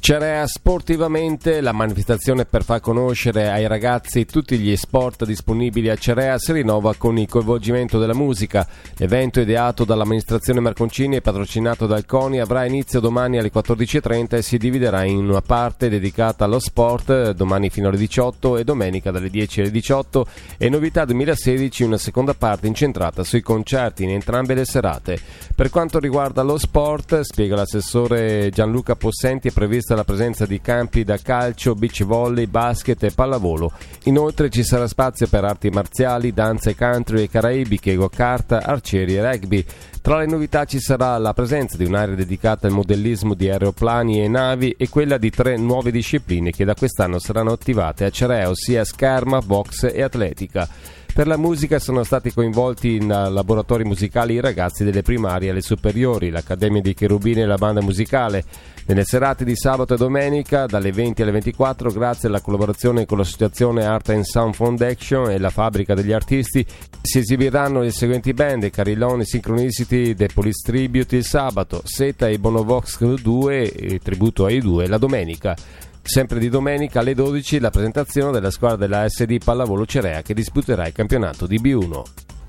Cerea sportivamente, la manifestazione per far conoscere ai ragazzi tutti gli sport disponibili a Cerea si rinnova con il coinvolgimento della musica. L'evento ideato dall'amministrazione Marconcini e patrocinato dal CONI avrà inizio domani alle 14.30 e si dividerà in una parte dedicata allo sport domani fino alle 18 e domenica dalle 10 alle 18 e novità 2016 una seconda parte incentrata sui concerti in entrambe le serate. Per quanto riguarda lo sport, spiega l'assessore Gianluca Possenti, è prevista la presenza di campi da calcio, beach volley, basket e pallavolo. Inoltre ci sarà spazio per arti marziali, danze country e caraibiche, go-kart, arcieri e rugby. Tra le novità ci sarà la presenza di un'area dedicata al modellismo di aeroplani e navi e quella di 3 nuove discipline che da quest'anno saranno attivate a Cerea, ossia scherma, box e atletica. Per la musica sono stati coinvolti in laboratori musicali i ragazzi delle primarie e alle superiori, l'Accademia dei Cherubini e la banda musicale. Nelle serate di sabato e domenica, dalle 20 alle 24, grazie alla collaborazione con l'associazione Art and Sound Foundation e la Fabbrica degli Artisti, si esibiranno le seguenti band: Carillon, Synchronicity, The Police Tribute il sabato, Seta e Bonovox 2 e tributo ai due la domenica. Sempre di domenica alle 12 la presentazione della squadra della SD Pallavolo Cerea che disputerà il campionato di B1.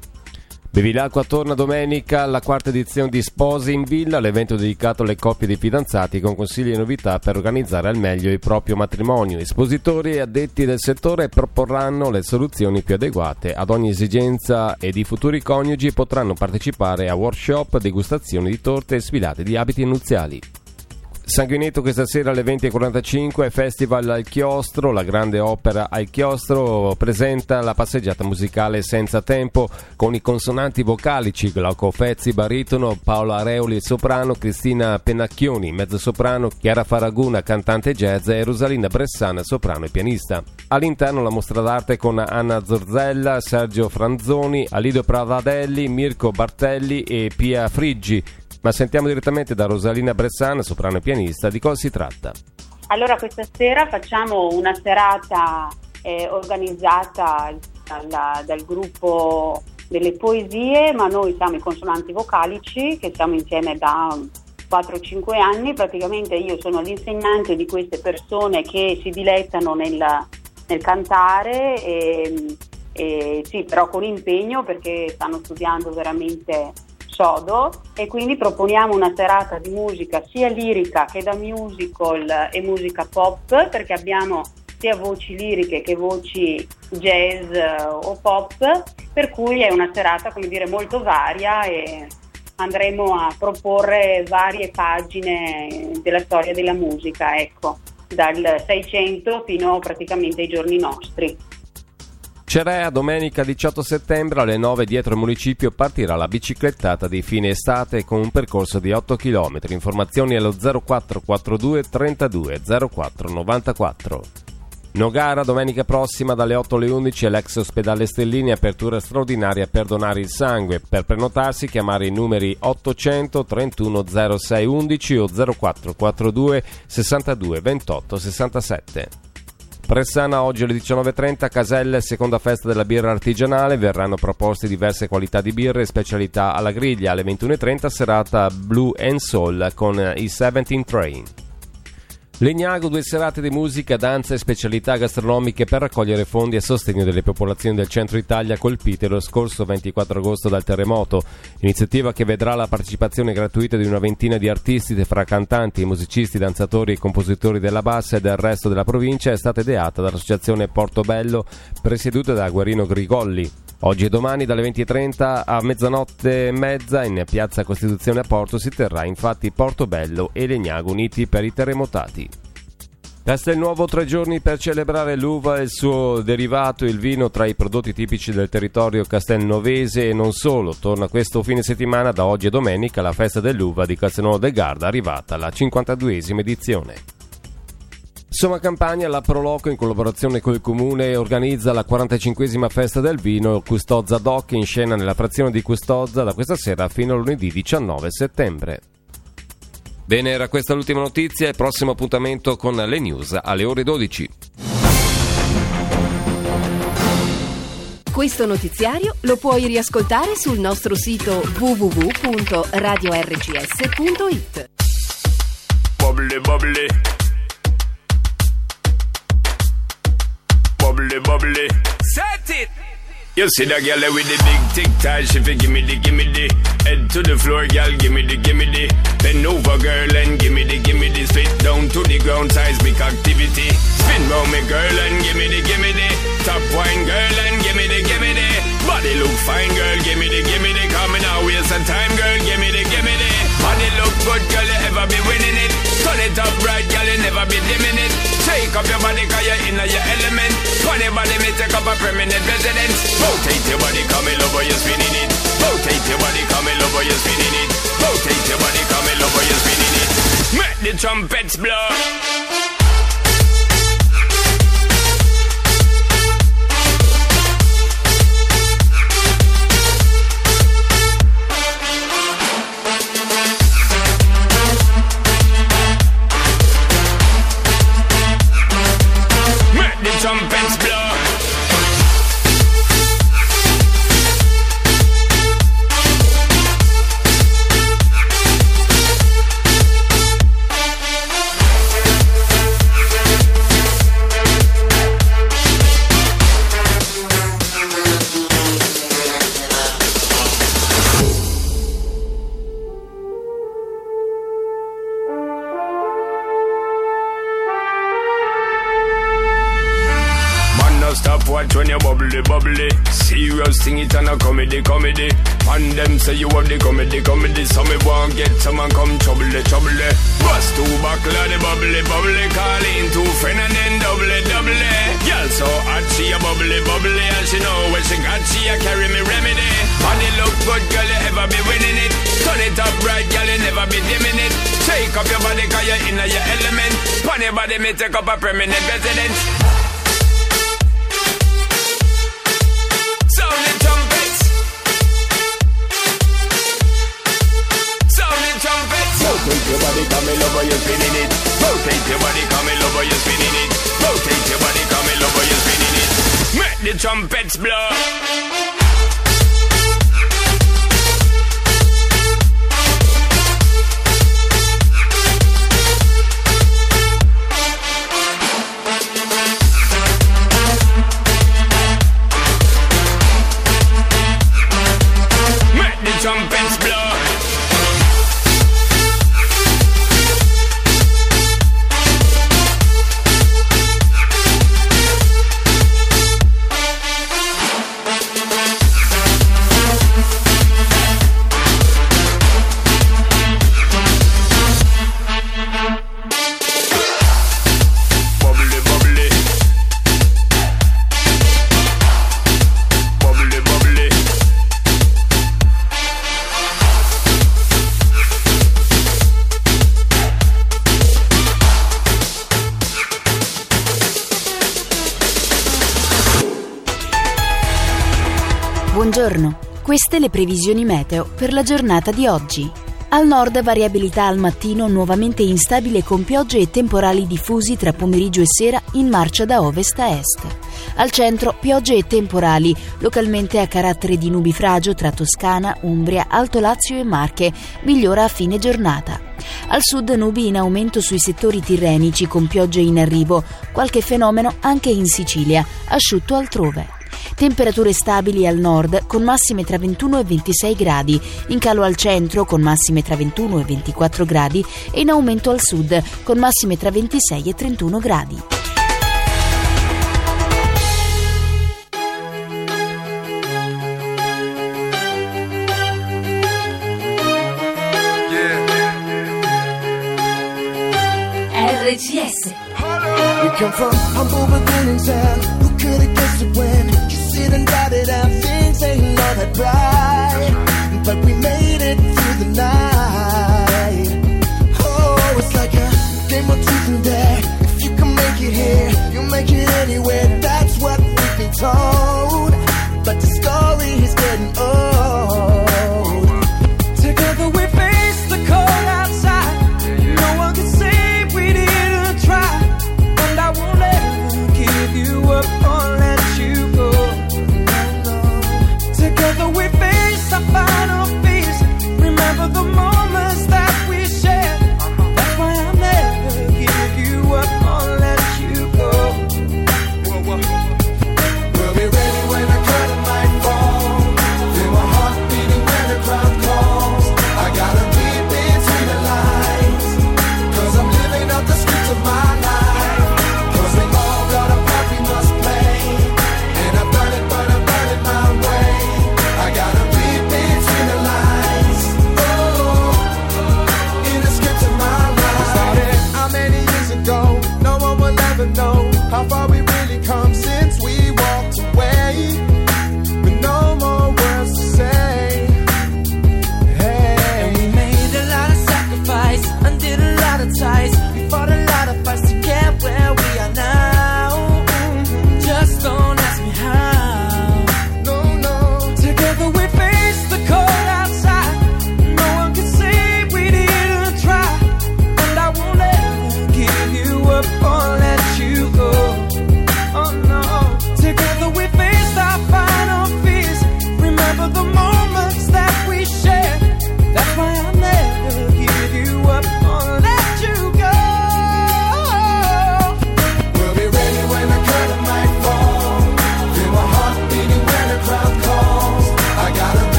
Bevilacqua torna domenica alla 4ª edizione di Sposi in Villa, l'evento dedicato alle coppie di fidanzati con consigli e novità per organizzare al meglio il proprio matrimonio. Espositori e addetti del settore proporranno le soluzioni più adeguate ad ogni esigenza ed i futuri coniugi potranno partecipare a workshop, degustazioni di torte e sfilate di abiti nuziali. Sanguineto questa sera alle 20.45, Festival al Chiostro, la grande opera al Chiostro presenta la passeggiata musicale Senza Tempo con i consonanti vocalici Glauco Fezzi baritono, Paolo Areoli soprano, Cristina Pennacchioni mezzosoprano, Chiara Faraguna cantante jazz e Rosalina Bressana soprano e pianista. All'interno la mostra d'arte con Anna Zorzella, Sergio Franzoni, Alido Pravadelli, Mirko Bartelli e Pia Friggi. Ma sentiamo direttamente da Rosalina Bressana, soprano e pianista, di cosa si tratta. Allora questa sera facciamo una serata organizzata dal gruppo delle poesie, ma noi siamo i consonanti vocalici che siamo insieme da 4-5 anni. Praticamente io sono l'insegnante di queste persone che si dilettano nel cantare e sì, però con impegno perché stanno studiando veramente sodo, e quindi proponiamo una serata di musica sia lirica che da musical e musica pop, perché abbiamo sia voci liriche che voci jazz o pop, per cui è una serata, come dire, molto varia e andremo a proporre varie pagine della storia della musica, ecco, dal 600 fino praticamente ai giorni nostri. Cerea, domenica 18 settembre alle 9 dietro il municipio partirà la biciclettata di fine estate con un percorso di 8 km. Informazioni allo 0442 32 04 94. Nogara, domenica prossima dalle 8 alle 11 all'ex ospedale Stellini, apertura straordinaria per donare il sangue. Per prenotarsi chiamare i numeri 800 31 06 11 o 0442 62 28 67. Pressana oggi alle 19.30, Caselle, seconda festa della birra artigianale, verranno proposte diverse qualità di birre e specialità alla griglia. Alle 21.30 serata Blue and Soul con i 17 Train. Legnago, 2 serate di musica, danza e specialità gastronomiche per raccogliere fondi a sostegno delle popolazioni del centro Italia colpite lo scorso 24 agosto dal terremoto. Iniziativa che vedrà la partecipazione gratuita di una ventina di artisti fra cantanti, musicisti, danzatori e compositori della Bassa e del resto della provincia. È stata ideata dall'associazione Portobello, presieduta da Guarino Grigolli. Oggi e domani dalle 20.30 a mezzanotte e mezza in piazza Costituzione a Porto si terrà infatti Portobello e Legnago uniti per i terremotati. Castelnuovo, 3 giorni per celebrare l'uva e il suo derivato, il vino tra i prodotti tipici del territorio castelnuovese e non solo. Torna questo fine settimana da oggi e domenica la festa dell'uva di Castelnuovo del Garda, arrivata alla 52esima edizione. Somma Campagna, la Proloco in collaborazione col Comune organizza la 45esima festa del vino Custozza Doc in scena nella frazione di Custozza da questa sera fino a lunedì 19 settembre. Bene, era questa l'ultima notizia e prossimo appuntamento con le news alle ore 12. Questo notiziario lo puoi riascoltare sul nostro sito www.radiorcs.it. Bubbly, bubbly. bubbly, bubbly. Set it! You see that girl with the big tic tac, she fi gimme the. Head to the floor, girl, gimme the. Bend over, girl, and gimme the. Spit down to the ground, seismic activity. Spin round me, girl, and gimme the. Top wine, girl, and gimme the. Body look fine, girl, gimme the. Coming out, waste some time, girl, gimme the. Body look good, girl, you ever be winning it. Turn it up right, girl, you never be dimming it. Shake up your body, cause you're in your element. Funny body, me take up a permanent residence. Rotate your body, come in over, you're spinning it. Rotate your body, come in over, you're spinning it. Rotate your body, come in over, you're spinning it. Make the trumpets blow. Trumpets blow. Stop watch when you bubbly, bubbly. Serious thing it and a comedy. And them say you have the comedy. So me won't get someone come trouble. Bust two buckle of the bubbly. Call in two friend and then double. Girl so hot she a bubbly. And she know when she got she a carry me remedy. Body look good, girl, you ever be winning it. Turn it up right, girl, you never be dimming it. Shake up your body cause you're in your element. Funny body me take up a permanent residence. Rotate your body, come in over, you're spinning it. Rotate your body, come in over, you're spinning it. Rotate your body, come in over, you're spinning it. Make the trumpets blow. Make the trumpets blow. Buongiorno, queste le previsioni meteo per la giornata di oggi. Al nord variabilità al mattino nuovamente instabile con piogge e temporali diffusi tra pomeriggio e sera in marcia da ovest a est. Al centro piogge e temporali, localmente a carattere di nubifragio tra Toscana, Umbria, Alto Lazio e Marche, migliora a fine giornata. Al sud nubi in aumento sui settori tirrenici con piogge in arrivo, qualche fenomeno anche in Sicilia, asciutto altrove. Temperature stabili al nord con massime tra 21 e 26 gradi, in calo al centro con massime tra 21 e 24 gradi e in aumento al sud con massime tra 26 e 31 gradi. RCS. We come from humble beginnings and who could have guessed it when you sit and write it out, things ain't all that bright, but we made it through the night. Oh, it's like a game of truth and dare. If you can make it here, you'll make it anywhere. That's what we've been told, but the story is getting old. Together we face the cold outside. No one can say we didn't try, and I won't ever give you up or let you go. Together we face our final fears. Remember the moments that we shared. That's why I'll never give you up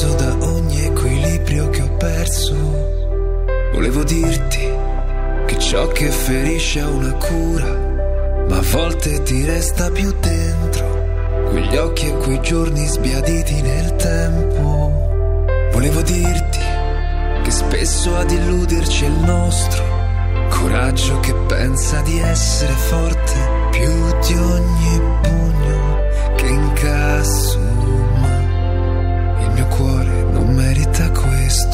pezzo da ogni equilibrio che ho perso. Volevo dirti che ciò che ferisce ha una cura, ma a volte ti resta più dentro quegli occhi e quei giorni sbiaditi nel tempo. Volevo dirti che spesso ad illuderci è il nostro coraggio che pensa di essere forte più di ogni pugno che incasso, ma il mio cuore non merita questo.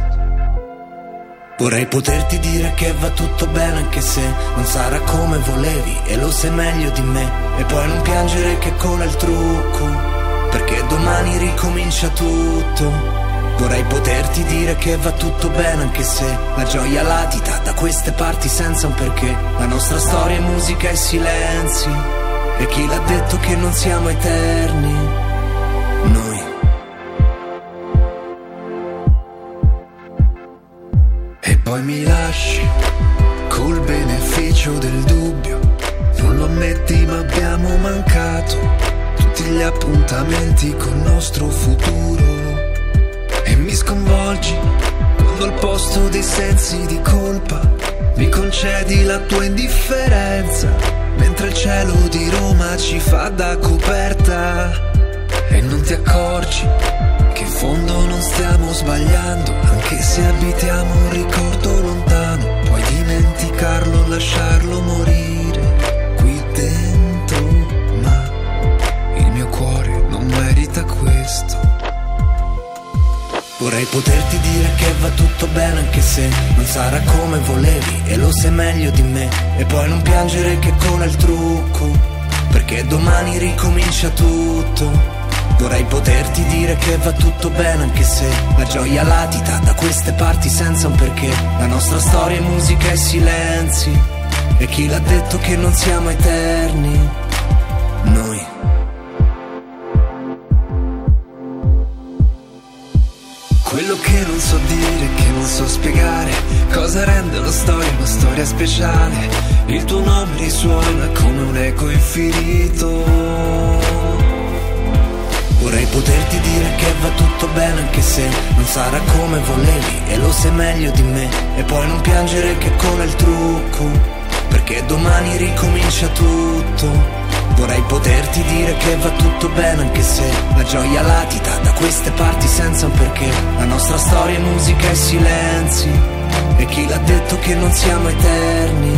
Vorrei poterti dire che va tutto bene anche se non sarà come volevi e lo sai meglio di me, e poi non piangere che cola il trucco, perché domani ricomincia tutto. Vorrei poterti dire che va tutto bene anche se la gioia latita da queste parti senza un perché. La nostra storia è musica e silenzi, e chi l'ha detto che non siamo eterni? Noi. E poi mi lasci col beneficio del dubbio, non lo ammetti ma abbiamo mancato tutti gli appuntamenti col nostro futuro. E mi sconvolgi quando al posto dei sensi di colpa mi concedi la tua indifferenza, mentre il cielo di Roma ci fa da coperta. E non ti accorgi che in fondo non stiamo sbagliando, anche se abitiamo un ricordo lontano. Puoi dimenticarlo, lasciarlo morire qui dentro, ma il mio cuore non merita questo. Vorrei poterti dire che va tutto bene anche se non sarà come volevi e lo sai meglio di me, e poi non piangere che cola il trucco, perché domani ricomincia tutto. Vorrei poterti dire che va tutto bene anche se la gioia latita da queste parti senza un perché. La nostra storia è musica e silenzi, e chi l'ha detto che non siamo eterni? Noi. Quello che non so dire, che non so spiegare, cosa rende una storia speciale. Il tuo nome risuona come un eco infinito. Vorrei poterti dire che va tutto bene anche se non sarà come volevi e lo sai meglio di me, e poi non piangere che cola il trucco, perché domani ricomincia tutto. Vorrei poterti dire che va tutto bene anche se la gioia latita da queste parti senza un perché. La nostra storia è musica e silenzi, e chi l'ha detto che non siamo eterni?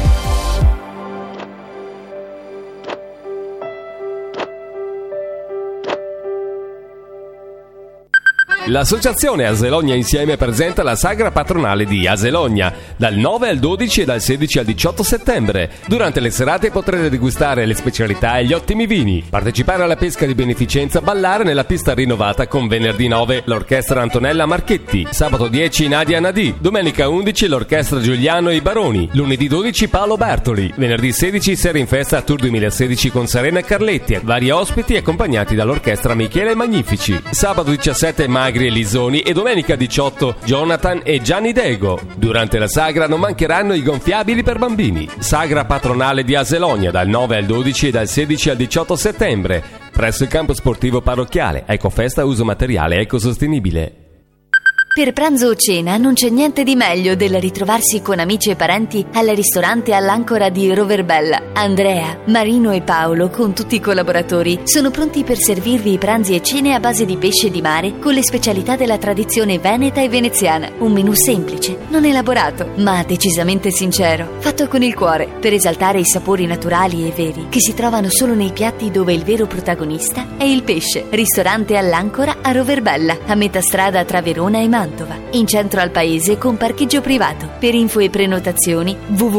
L'associazione Aselogna Insieme presenta la sagra patronale di Aselogna dal 9 al 12 e dal 16 al 18 settembre. Durante le serate potrete degustare le specialità e gli ottimi vini, partecipare alla pesca di beneficenza, ballare nella pista rinnovata con venerdì 9 l'orchestra Antonella Marchetti, sabato 10 Nadia Nadì, domenica 11 l'orchestra Giuliano e i Baroni, lunedì 12 Paolo Bertoli, venerdì 16 Sera in Festa Tour 2016 con Serena e Carletti, vari ospiti accompagnati dall'orchestra Michele Magnifici, sabato 17 Magri e Lisoni e domenica 18 Jonathan e Gianni Dego. Durante la sagra non mancheranno i gonfiabili per bambini. Sagra patronale di Aselogna dal 9 al 12 e dal 16 al 18 settembre presso il campo sportivo parrocchiale. Ecofesta uso materiale ecosostenibile. Per pranzo o cena non c'è niente di meglio del ritrovarsi con amici e parenti al ristorante all'Ancora di Roverbella. Andrea, Marino e Paolo, con tutti i collaboratori, sono pronti per servirvi i pranzi e cene a base di pesce di mare con le specialità della tradizione veneta e veneziana. Un menù semplice, non elaborato, ma decisamente sincero, fatto con il cuore, per esaltare i sapori naturali e veri che si trovano solo nei piatti dove il vero protagonista è il pesce. Ristorante all'Ancora a Roverbella, a metà strada tra Verona e Mantova, in centro al paese con parcheggio privato. Per info e prenotazioni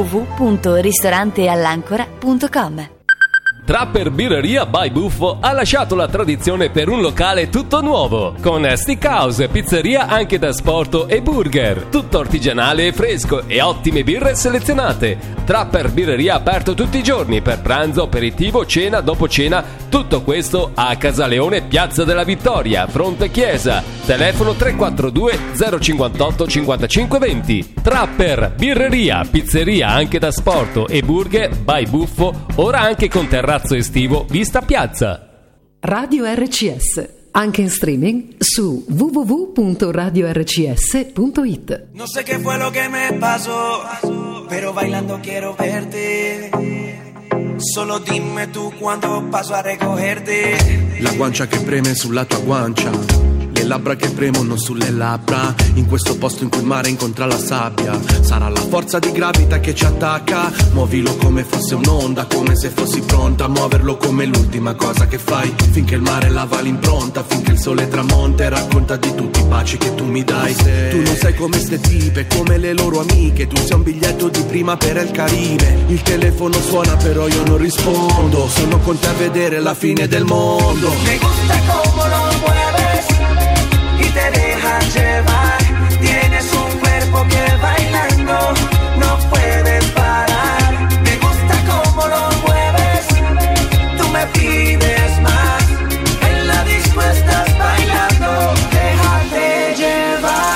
www.ristoranteallancora.com. Trapper Birreria by Buffo ha lasciato la tradizione per un locale tutto nuovo, con Steakhouse, pizzeria anche da sport e burger, tutto artigianale e fresco e ottime birre selezionate. Trapper Birreria aperto tutti i giorni per pranzo, aperitivo, cena, dopo cena, tutto questo a Casaleone, Piazza della Vittoria, fronte chiesa. Telefono 342 058 55 20. Trapper Birreria, pizzeria anche da sport e burger by Buffo, ora anche con terrazzo estivo vista piazza. Radio RCS Anche in streaming su www.radiorcs.it. No sé qué fue lo que me pasó, pero bailando quiero verte. Solo dimmi tu quando passo a recogerte. La guancia che preme sulla tua guancia, le labbra che premono sulle labbra, in questo posto in cui il mare incontra la sabbia. Sarà la forza di gravità che ci attacca. Muovilo come fosse un'onda, come se fossi pronta a muoverlo come l'ultima cosa che fai. Finché il mare lava l'impronta, finché il sole tramonta e racconta di tutti i baci che tu mi dai. Tu non sei come ste tipe, come le loro amiche. Tu sei un biglietto di prima per il Caribe. Il telefono suona però io non rispondo. Sono con te a vedere la fine del mondo. Me gusta como lo mueves y te dejas llevar. Tienes un cuerpo que bailando no puedes parar. Me gusta como lo mueves, tú me pides más. En la disco estás bailando, déjate llevar.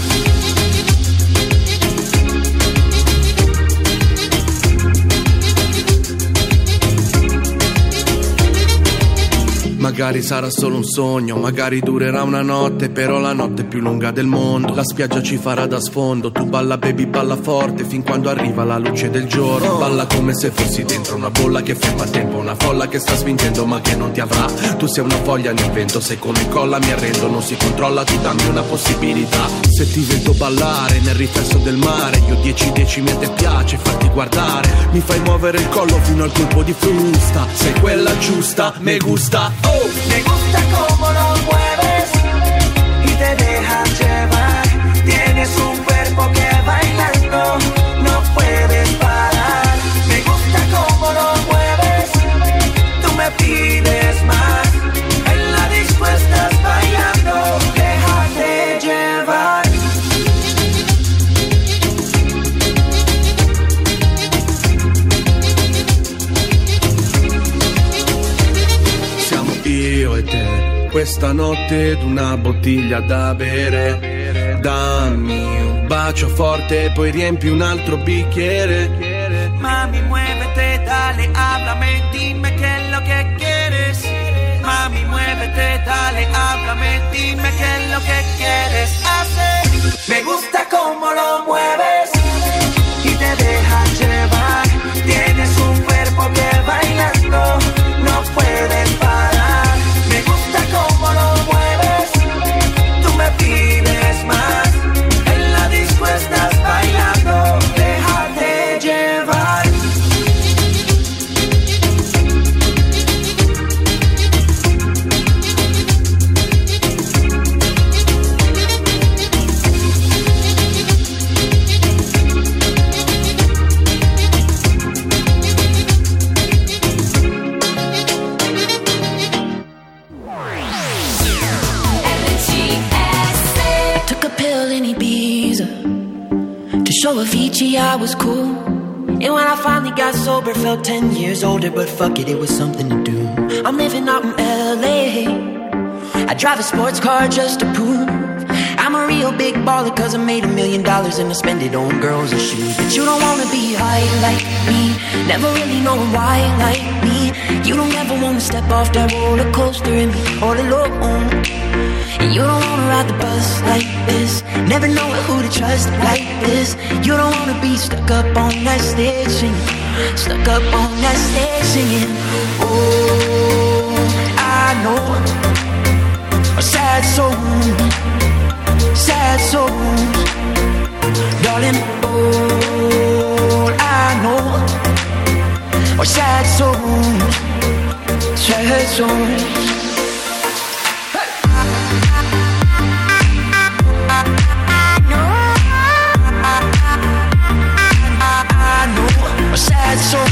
Magari sarà solo un sogno, magari durerà una notte, però la notte più lunga del mondo. La spiaggia ci farà da sfondo, tu balla baby, balla forte, fin quando arriva la luce del giorno. Balla come se fossi dentro una bolla che ferma tempo, una folla che sta spingendo ma che non ti avrà. Tu sei una foglia nel vento, sei come colla, mi arrendo, non si controlla, tu dammi una possibilità. Se ti vedo ballare nel riflesso del mare, io 10 a te piace farti guardare. Mi fai muovere il collo fino al colpo di frusta, sei quella giusta, me gusta. Me gusta como lo mueves y te dejas llevar. Tienes un cuerpo que bailando no puedes parar. Me gusta como lo mueves, tú me pides más. En la disco estás bailando, déjate llevar. Io e te, questa notte d'una bottiglia da bere. Dammi un bacio forte e poi riempi un altro bicchiere. Mami, muévete, dale, háblame, dime qué es lo que quieres. Mami, muévete, dale, háblame, dime qué es lo que quieres hacer. Me gusta cómo lo mueves y te dejas llevar. Tienes un cuerpo que bailando no puedes parar. Me gusta cómo lo mueves, tú me pides más. En la disco estás bailando, déjate llevar. Show Avicii, I was cool. And when I finally got sober, felt 10 years older. But fuck it, it was something to do. I'm living out in LA. I drive a sports car just to prove I'm a real big baller, cause I made $1 million and I spend it on girls and shoes. But you don't wanna be high like me, never really knowing why like me. You don't ever wanna step off that roller coaster and be all alone. And you don't wanna ride the bus like this, never know who to trust like this. You don't wanna be stuck up on that stage singing, stuck up on that stage singing. Oh, I know a sad soul, sad souls, darling. All I know are sad souls, sad souls. Sad soul.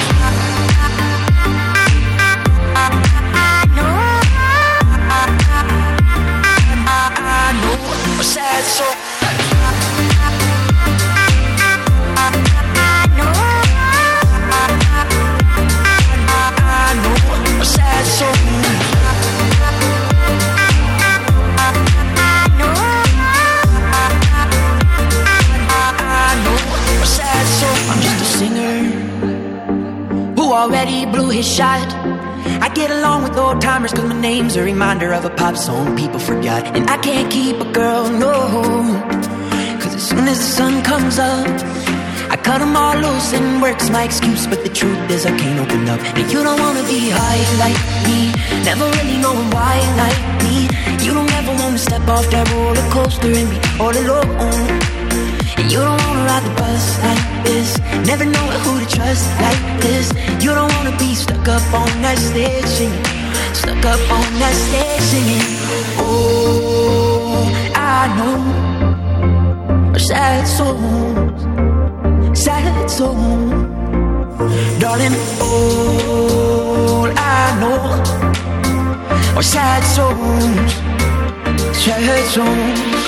I know a sad soul. Already blew his shot. I get along with old timers cause my name's a reminder of a pop song people forgot. And I can't keep a girl, no, cause as soon as the sun comes up I cut them all loose and work's my excuse. But the truth is I can't open up. And you don't wanna be high like me, never really knowing why like me. You don't ever wanna step off that roller coaster and be all alone. And you don't wanna ride the bus like this, never knowing who to trust like this. You don't wanna be stuck up on that stage singing, stuck up on that stage singing. Oh, I know sad songs, sad songs, darling. All I know are sad songs, sad songs.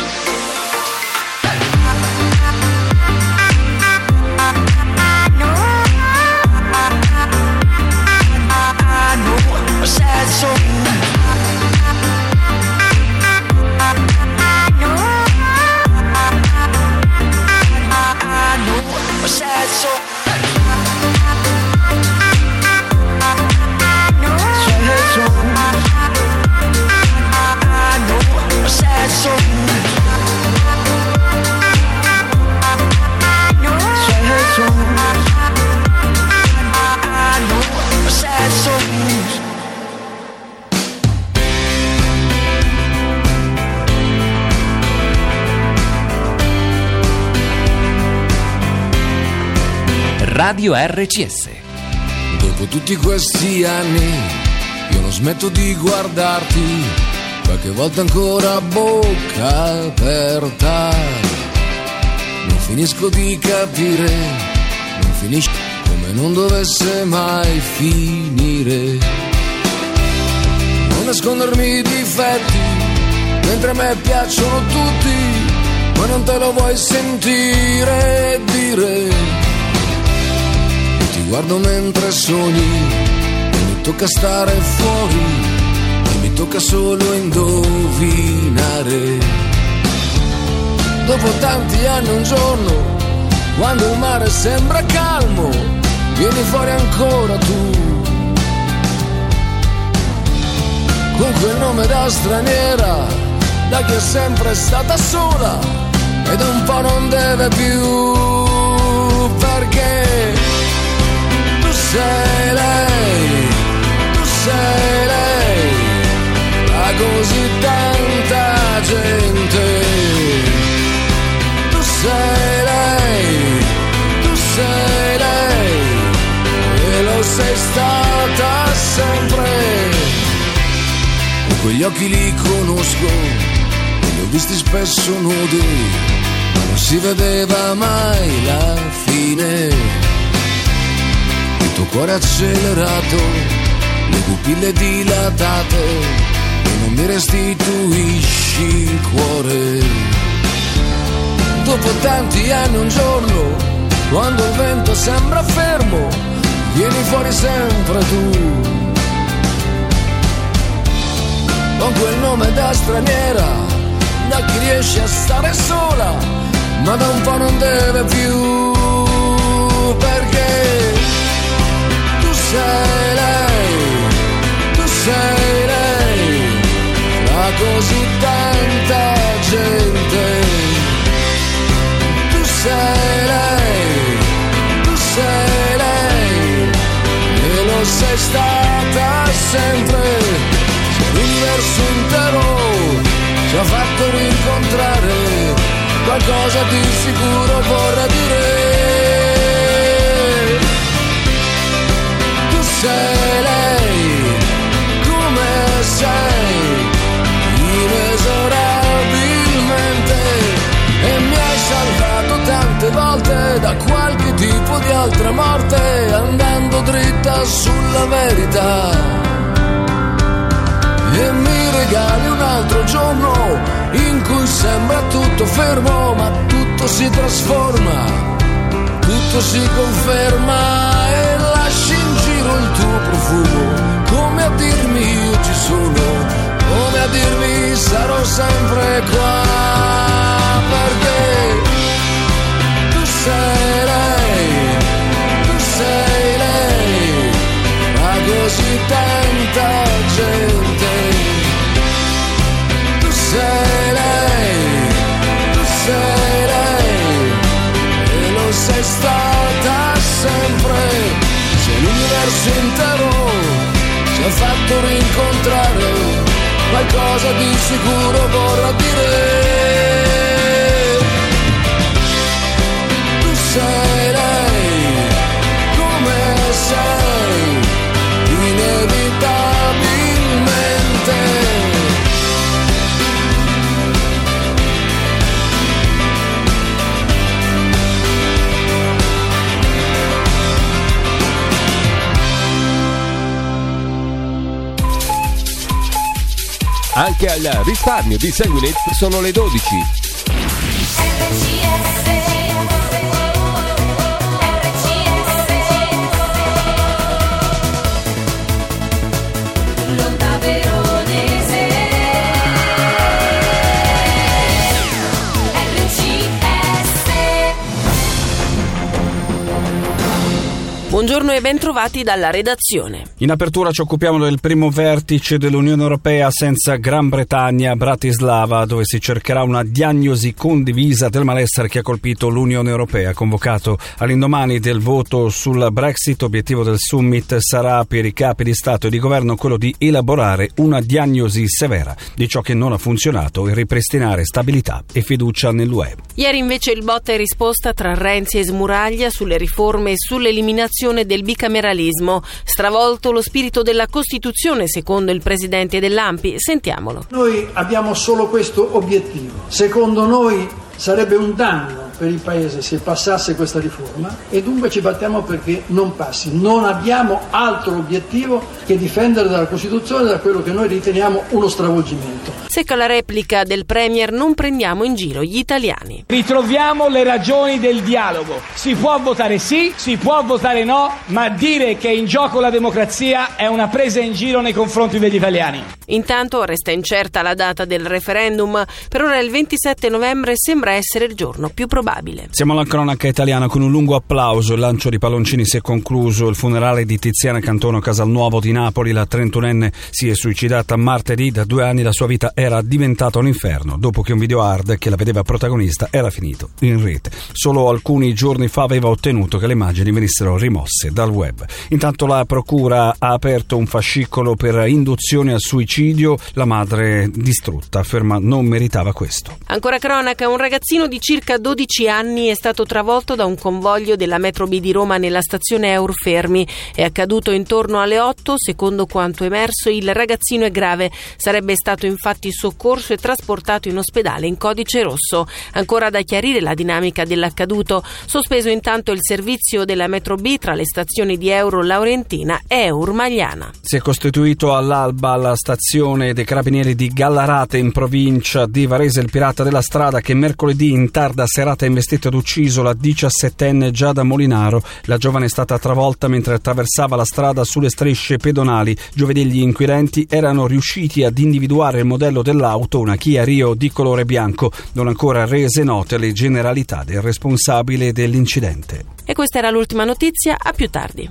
I know sad songs. Sad soul. Sad soul. I know a sad soul. Sad soul. I know a sad soul. Radio RCS. Dopo tutti questi anni io non smetto di guardarti, qualche volta ancora a bocca aperta. Non finisco di capire, non finisce come non dovesse mai finire. Non nascondermi i difetti, mentre a me piacciono tutti, ma non te lo vuoi sentire e dire. Guardo mentre sogni e mi tocca stare fuori e mi tocca solo indovinare. Dopo tanti anni un giorno, quando il mare sembra calmo, vieni fuori ancora tu, con quel nome da straniera, da chi è sempre stata sola ed un po' non deve più, perché sei lei, tu sei lei, a così tanta gente. Tu sei lei, tu sei lei, e lo sei stata sempre. E quegli occhi li conosco, li ho visti spesso nudi, ma non si vedeva mai la fine. Il tuo cuore accelerato, le pupille dilatate, e non mi restituisci il cuore. Dopo tanti anni un giorno, quando il vento sembra fermo, vieni fuori sempre tu, con quel nome da straniera, da chi riesce a stare sola, ma da un po' non deve più, perché sei lei, tu sei lei, tra così tanta gente. Tu sei lei, tu sei lei, e lo sei stata sempre. Se l'universo intero ci ha fatto rincontrare, qualcosa di sicuro vorrà dire. Sei lei, come sei, inesorabilmente, e mi hai salvato tante volte da qualche tipo di altra morte, andando dritta sulla verità. E mi regali un altro giorno in cui sembra tutto fermo, ma tutto si trasforma, tutto si conferma, e lasci in giro il tuo profumo, come a dirmi io ci sono, come a dirmi sarò sempre qua, perché tu sei lei, ma così tanto qualcosa di sicuro vorrà dire. Tu sei lei, come sei, inevitabilmente. Anche al risparmio di Sanguinet sono le 12. Buongiorno e bentrovati dalla redazione. In apertura ci occupiamo del primo vertice dell'Unione Europea senza Gran Bretagna a Bratislava, dove si cercherà una diagnosi condivisa del malessere che ha colpito l'Unione Europea. Convocato all'indomani del voto sul Brexit, obiettivo del summit sarà per i capi di Stato e di Governo quello di elaborare una diagnosi severa di ciò che non ha funzionato e ripristinare stabilità e fiducia nell'UE. Ieri invece il botta e risposta tra Renzi e Smuraglia sulle riforme e sull'eliminazione del bicameralismo. Stravolto lo spirito della Costituzione, secondo il presidente dell'ANPI. Sentiamolo. Noi abbiamo solo questo obiettivo. Secondo noi sarebbe un danno per il Paese se passasse questa riforma e dunque ci battiamo perché non passi. Non abbiamo altro obiettivo che difendere dalla Costituzione da quello che noi riteniamo uno stravolgimento. Secca la replica del Premier: non prendiamo in giro gli italiani. Ritroviamo le ragioni del dialogo. Si può votare sì, si può votare no, ma dire che è in gioco la democrazia è una presa in giro nei confronti degli italiani. Intanto resta incerta la data del referendum. Per ora il 27 novembre sembra essere il giorno più probabile. Siamo alla cronaca italiana con un lungo applauso. Il lancio di palloncini si è concluso. Il funerale di Tiziana Cantono Casalnuovo di Napoli. La 31enne si è suicidata martedì. Da 2 anni la sua vita era diventata un inferno dopo che un video hard che la vedeva protagonista era finito in rete. Solo alcuni giorni fa aveva ottenuto che le immagini venissero rimosse dal web. Intanto la procura ha aperto un fascicolo per induzione al suicidio. La madre distrutta afferma non meritava questo. Ancora cronaca: un ragazzino di circa 12 anni è stato travolto da un convoglio della metro B di Roma nella stazione Eurfermi. È accaduto intorno alle 8. Secondo quanto emerso, il ragazzino è grave. Sarebbe stato infatti soccorso e trasportato in ospedale in codice rosso. Ancora da chiarire la dinamica dell'accaduto. Sospeso intanto il servizio della metro B tra le stazioni di Euro Laurentina e Eur Magliana. Si è costituito all'alba alla stazione dei Carabinieri di Gallarate in provincia di Varese il pirata della strada che mercoledì in tarda serata ha investito ed ucciso la 17enne Giada Molinaro. La giovane è stata travolta mentre attraversava la strada sulle strisce pedonali. Giovedì gli inquirenti erano riusciti ad individuare il modello dell'auto, una Kia Rio di colore bianco. Non ancora rese note le generalità del responsabile dell'incidente. E questa era l'ultima notizia. A più tardi.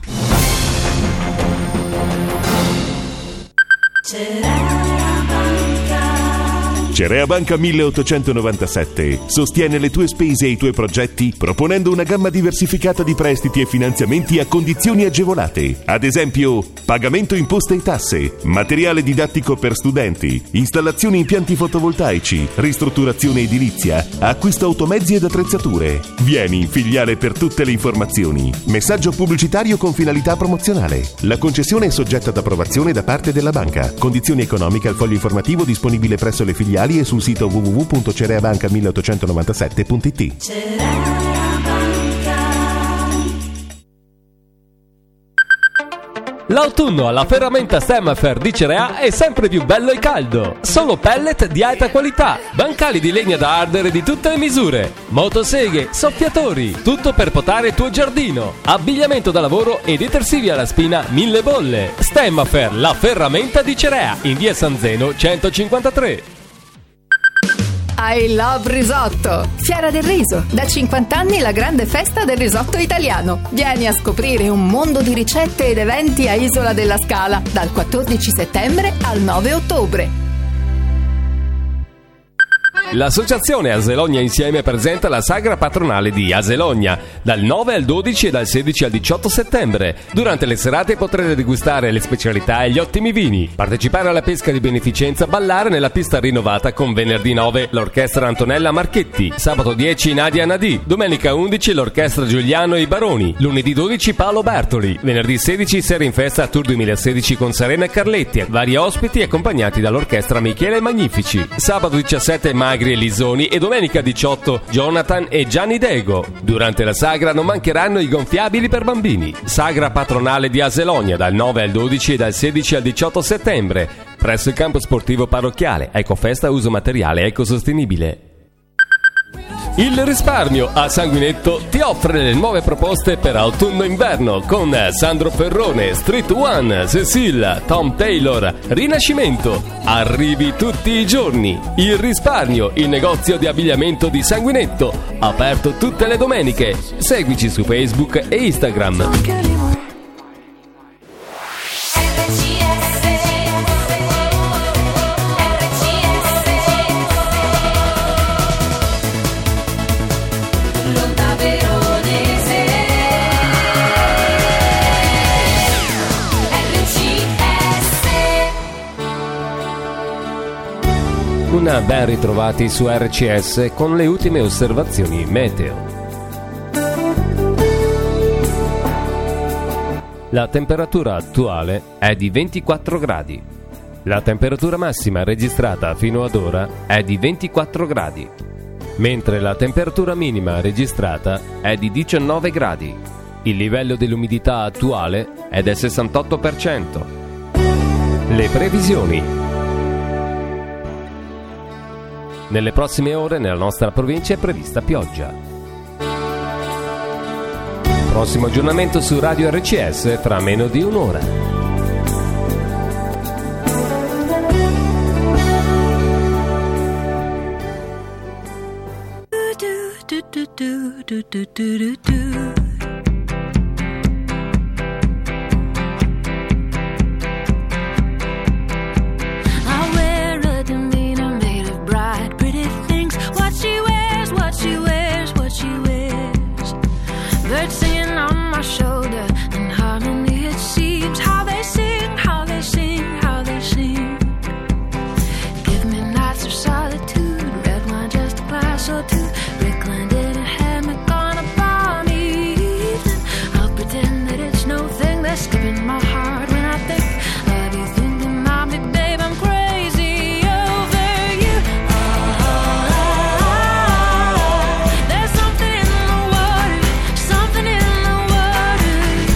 Cerea Banca 1897 sostiene le tue spese e i tuoi progetti proponendo una gamma diversificata di prestiti e finanziamenti a condizioni agevolate. Ad esempio, pagamento imposte e tasse, materiale didattico per studenti, installazioni impianti fotovoltaici, ristrutturazione edilizia, acquisto automezzi ed attrezzature. Vieni in filiale per tutte le informazioni. Messaggio pubblicitario con finalità promozionale. La concessione è soggetta ad approvazione da parte della banca. Condizioni economiche al foglio informativo disponibile presso le filiali e sul sito www.cereabanca1897.it. L'autunno alla ferramenta Stemmafer di Cerea è sempre più bello e caldo. Solo pellet di alta qualità, bancali di legna da ardere di tutte le misure, motoseghe, soffiatori, tutto per potare il tuo giardino, abbigliamento da lavoro e detersivi alla spina 1000 bolle. Stemmafer, la ferramenta di Cerea, in via San Zeno 153. I love risotto! Fiera del riso, da 50 anni la grande festa del risotto italiano. Vieni a scoprire un mondo di ricette ed eventi a Isola della Scala, dal 14 settembre al 9 ottobre. L'associazione Aselogna Insieme presenta la sagra patronale di Aselogna dal 9 al 12 e dal 16 al 18 settembre. Durante le serate potrete degustare le specialità e gli ottimi vini, partecipare alla pesca di beneficenza, ballare nella pista rinnovata con venerdì 9 l'orchestra Antonella Marchetti, sabato 10 Nadia Nadì, domenica 11 l'orchestra Giuliano e i Baroni, lunedì 12 Paolo Bertoli, venerdì 16 Sera in Festa Tour 2016 con Serena e Carletti, vari ospiti accompagnati dall'orchestra Michele Magnifici, sabato 17 Magri e Lisoni e domenica 18 Jonathan e Gianni Dego. Durante la sagra non mancheranno i gonfiabili per bambini. Sagra patronale di Aselogna dal 9 al 12 e dal 16 al 18 settembre presso il campo sportivo parrocchiale. Ecofesta uso materiale ecosostenibile. Il risparmio a Sanguinetto ti offre le nuove proposte per autunno-inverno con Sandro Ferrone, Street One, Cecil, Tom Taylor, Rinascimento. Arrivi tutti i giorni. Il risparmio, il negozio di abbigliamento di Sanguinetto, aperto tutte le domeniche. Seguici su Facebook e Instagram. Una ben ritrovati su RCS con le ultime osservazioni meteo. La temperatura attuale è di 24 gradi. La temperatura massima registrata fino ad ora è di 24 gradi, mentre la temperatura minima registrata è di 19 gradi. Il livello dell'umidità attuale è del 68%. Le previsioni. Nelle prossime ore nella nostra provincia è prevista pioggia. Prossimo aggiornamento su Radio RCS fra meno di un'ora. Birds singing on my shoulder, in harmony it seems. How they sing, how they sing, how they sing. Give me nights of solitude, red wine, just a glass or two. Reclined in a hammock on a balmy evening. I'll pretend that it's no thing that's skipping my heart when I think of you thinking of me, babe. I'm crazy over you. There's something in the water, something in the water.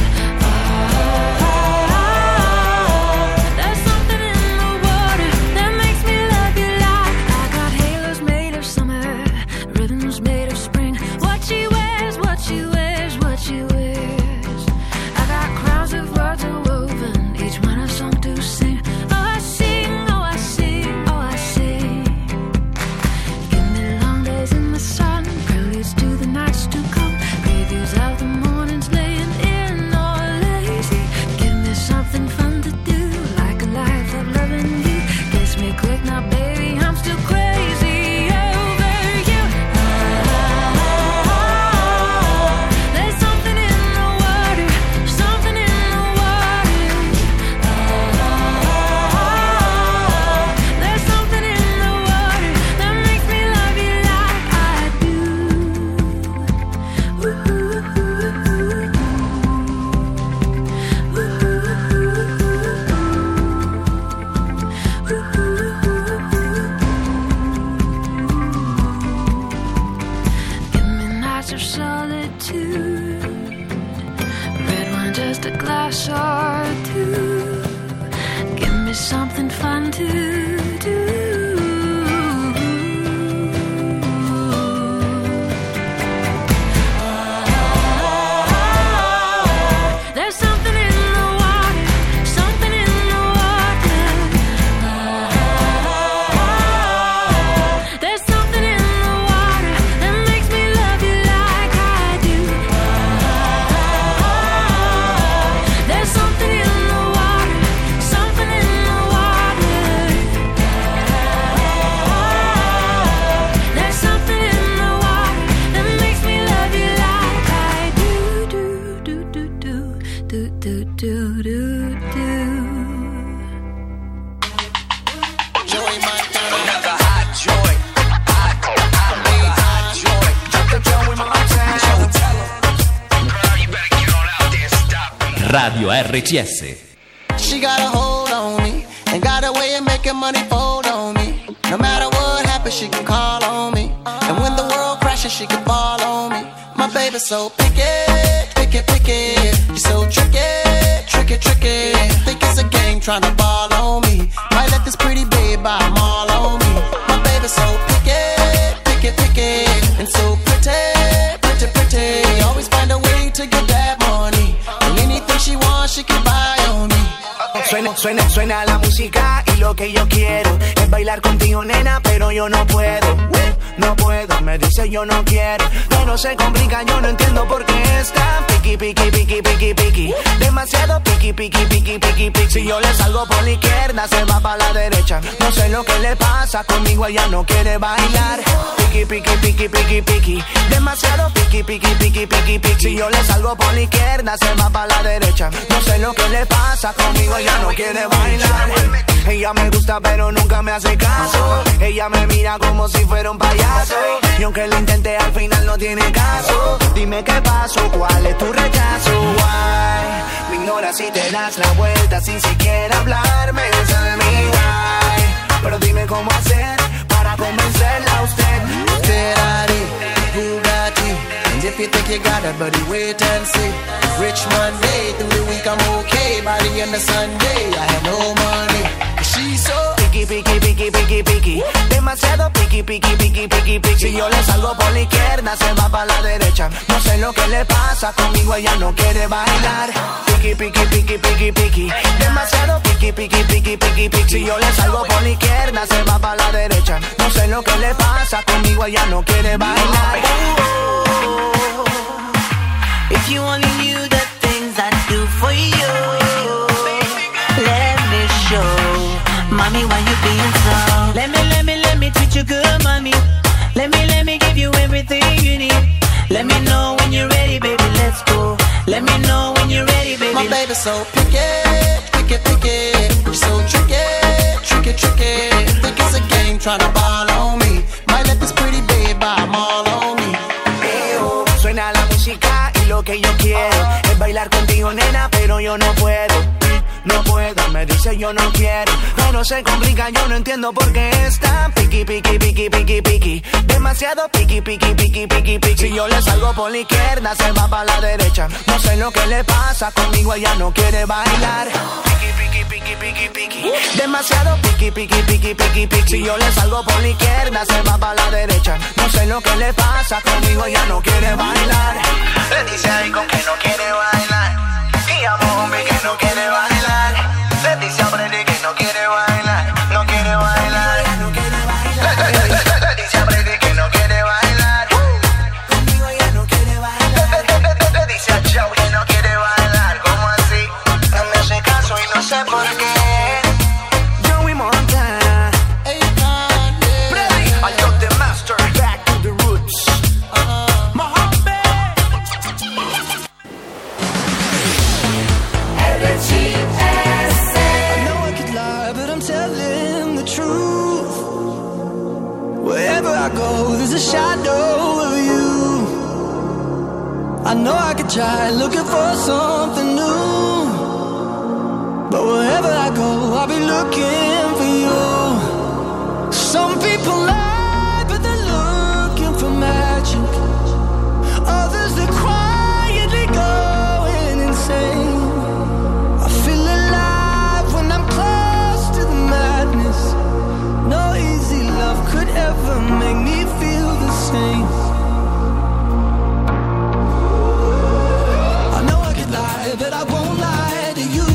There's something in the water that makes me love you like I got halos made of summer, rhythms made of spring. What she wears, what she wears, what she wears. I got crowns of words woven, each one a song to sing. Oh, I sing, oh, I sing, oh, I sing. Give me long days in the sun, preludes to the nights to come, previews of the mornings laying in or lazy. Give me something fun to do, like a life of loving you. Kiss me quick now, baby, I'm still crazy over you. There's something in the water, something in the water. There's something in the water that makes me love you like I do. Give me nights of solitude, red wine, just a glass or two. Give me something fun to do. There's something in the water, something in the water. There's something in the water that makes me love you like I do. There's something in the water. Radio RCS. She got a hold on me and got a way of making money fold on me. No matter what happens, she can call on me. And when the world crashes, she can fall on me. My baby's so picky, picky, picky. You're so tricky, tricky, tricky. Think it's a game trying to ball on me. Might let this pretty babe buy them all on me. My baby's so picky, picky, picky. And so pretty, pretty, pretty. Always find a way to get that money. And anything she wants, she can buy on me. Suena la música y lo que yo quiero es bailar contigo, nena, pero yo no puedo. No puedo, me dice yo no quiero. Todo se complica, yo no entiendo por qué es tan piqui, piqui, piqui, piqui, piqui. Demasiado piqui, piqui, piqui, piqui, piqui. Si yo le salgo por la izquierda, se va para la derecha. No sé lo que le pasa, conmigo ella no quiere bailar. Piqui, piqui, piqui, piqui, piqui. Demasiado piqui, piqui, piqui, piqui, piqui. Si yo le salgo por la izquierda, se va para la derecha. No sé lo que le pasa, conmigo ella no quiere bailar. Ella me gusta pero nunca me hace caso. Ella me mira como si fuera un payaso. Y aunque lo intenté al final no tiene caso. Dime qué pasó, cuál es tu rechazo. Why? Me ignoras si te das la vuelta sin siquiera hablarme. Tell me why. Pero dime cómo hacer para convencerla a usted. Ferrari, Bugatti. And if you think you got it, buddy, wait and see. Rich Monday, through the week I'm okay. By the end of Sunday, I have no money. She's so piqui, piqui, piqui, piqui, piqui. Demasiado piqui, piqui, piqui, piqui, piqui. Si yo le salgo por la izquierda, se va para la derecha. No sé lo que le pasa, conmigo ella no quiere bailar. Piqui, piqui, piqui, piqui, piqui. Demasiado piqui, piqui, piqui, piqui, piqui. Si yo le salgo por la izquierda, se va para la derecha. No sé lo que le pasa, conmigo ella no quiere bailar. If you only knew the things I do for you, let me show. Mommy, why you being so? Let me treat you good, mommy. Let me give you everything you need. Let me know when you're ready, baby, let's go. Let me know when you're ready, baby. My baby's so picky, picky, picky. You're so tricky, tricky, tricky. Think it's a game trying to ball on me. Might let this pretty babe buy them all on me. Suena la música y lo que yo quiero es bailar contigo, nena, pero yo no puedo. No puedo, me dice yo no quiero. Todo se complica, yo no entiendo por qué es tan piqui, piqui, piqui, piqui, piqui. Demasiado piqui, piqui, piqui, piqui, piqui. Si yo le salgo por la izquierda, se va para la derecha. No sé lo que le pasa, conmigo ella no quiere bailar. Piqui, piqui, piqui, piqui, piqui. Demasiado piqui, piqui, piqui, piqui, piqui. Si yo le salgo por la izquierda, se va para la derecha. No sé lo que le pasa, conmigo ella no quiere bailar. Le dice ahí con que no quiere bailar. Y a hombre que no quiere bailar. Le dice a Freddy que no quiere bailar. No quiere bailar. Le dice a Freddy que no quiere bailar. Conmigo ella no quiere bailar. Le dice a Joe que no quiere bailar. ¿Cómo así? No me hace caso y no sé por qué. Joey Montana. Freddy, I got the master. Back to the roots. Wherever I go, there's a shadow of you. I know I could try looking for something new, but wherever I go, I'll be looking for you. Some people lie, but they're looking for magic. Others, they're quietly going insane. I feel alive when I'm close to the madness. No easy love could ever make me feel the same. I know I could lie, but I won't lie to you.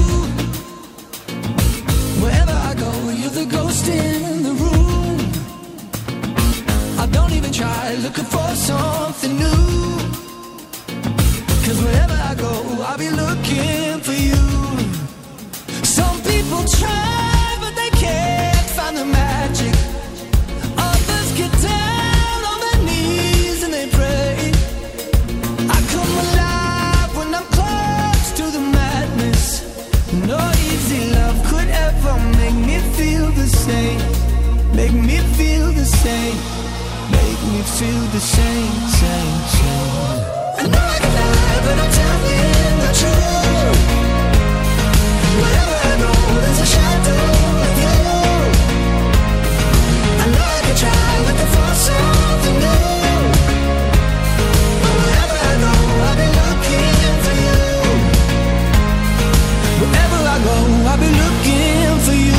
Wherever I go, you're the ghost in the room. I don't even try looking for something new, 'cause wherever I go, I'll be looking for you. Some people try, but they can't find the magic. Others get down on their knees and they pray. I come alive when I'm close to the madness. No easy love could ever make me feel the same. Make me feel the same. Make me feel the same, same, same. I know I can lie, but I'm telling the truth. Wherever I go, there's a shadow of you. I know I can try looking for something new, but wherever I go, I'll be looking for you. Wherever I go, I'll be looking for you.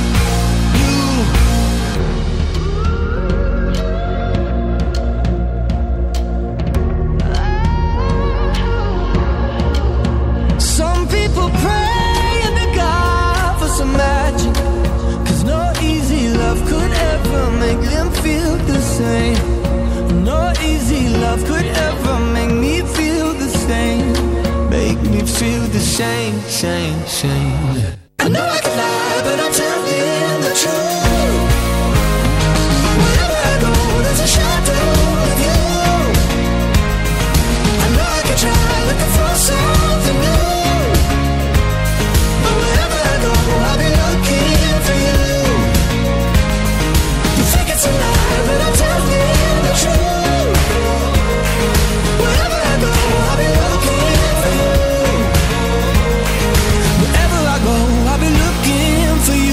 Some people pray and beg God for some magic, 'cause no easy love could ever make them feel the same. No easy love could ever make me feel the same. Make me feel the same, same, same. I know I can lie, but I'm telling the truth. Wherever I go, there's a shadow of you. I know I can try looking for something new, but wherever I go, I'll be looking for you. You think it's a lie, but I'm telling the truth. Wherever I go, I'll be looking for you. Wherever I go, I'll be looking for you.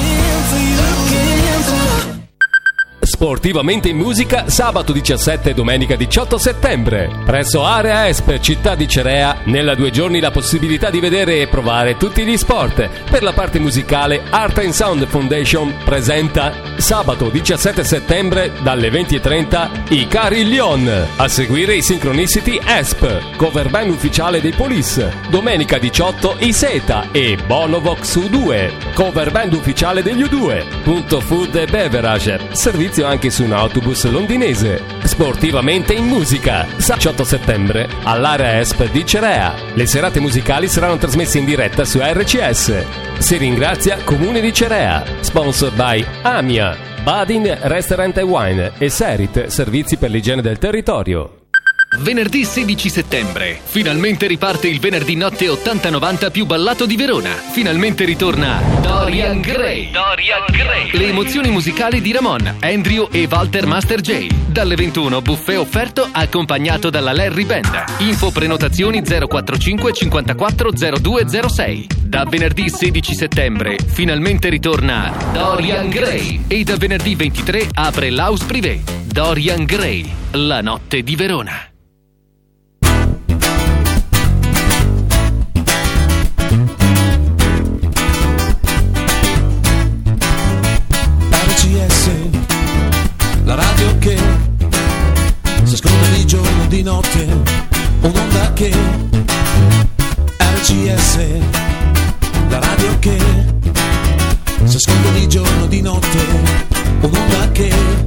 Sportivamente in musica, sabato 17 e domenica 18 settembre. Presso Area Esp, città di Cerea, nella 2 giorni la possibilità di vedere e provare tutti gli sport. Per la parte musicale, Art and Sound Foundation presenta sabato 17 settembre dalle 20:30 i Carillon. A seguire i Synchronicity Esp, cover band ufficiale dei Police. Domenica 18 i Seta e Bonovox U2, cover band ufficiale degli U2. Punto Food e Beverage, servizio anche su un autobus londinese. Sportivamente in musica, 18 settembre all'Area Esp di Cerea. Le serate musicali saranno trasmesse in diretta su RCS. Si ringrazia Comune di Cerea. Sponsored by Amia, Badin Restaurant and Wine e Serit, servizi per l'igiene del territorio. Venerdì 16 settembre. Finalmente riparte il venerdì notte 80-90 più ballato di Verona. Finalmente ritorna Dorian Gray. Le emozioni musicali di Ramon, Andrew e Walter Master J. Dalle 21 buffet offerto accompagnato dalla Larry Band. Info prenotazioni 045 54 0206. Da venerdì 16 settembre finalmente ritorna Dorian Gray. E da venerdì 23 apre l'House Privé. Dorian Gray, la notte di Verona. La radio che si ascolta di giorno, di notte, un'onda che RCS, la radio che si ascolta di giorno, di notte, un'onda che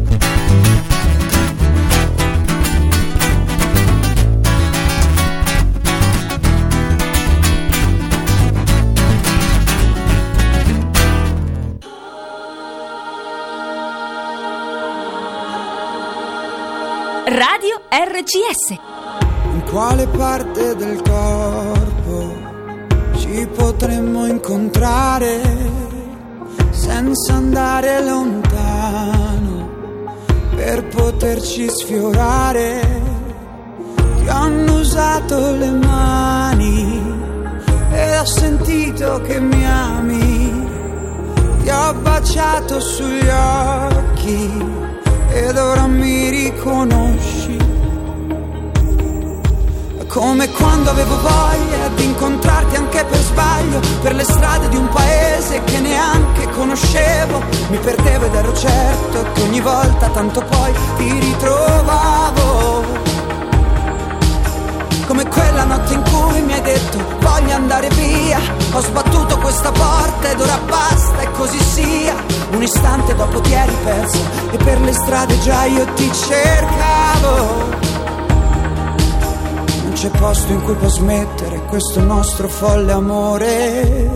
Radio RCS. In quale parte del corpo ci potremmo incontrare senza andare lontano per poterci sfiorare? Ti hanno usato le mani e ho sentito che mi ami, ti ho baciato sugli occhi ed ora mi riconosci. Come quando avevo voglia di incontrarti anche per sbaglio, per le strade di un paese che neanche conoscevo. Mi perdevo ed ero certo che ogni volta tanto poi ti ritrovavo. Come quella notte in cui mi hai detto voglio andare via, ho sbattuto questa porta ed ora basta e così sia. Un istante dopo ti eri perso e per le strade già io ti cercavo. Non c'è posto in cui può smettere questo nostro folle amore.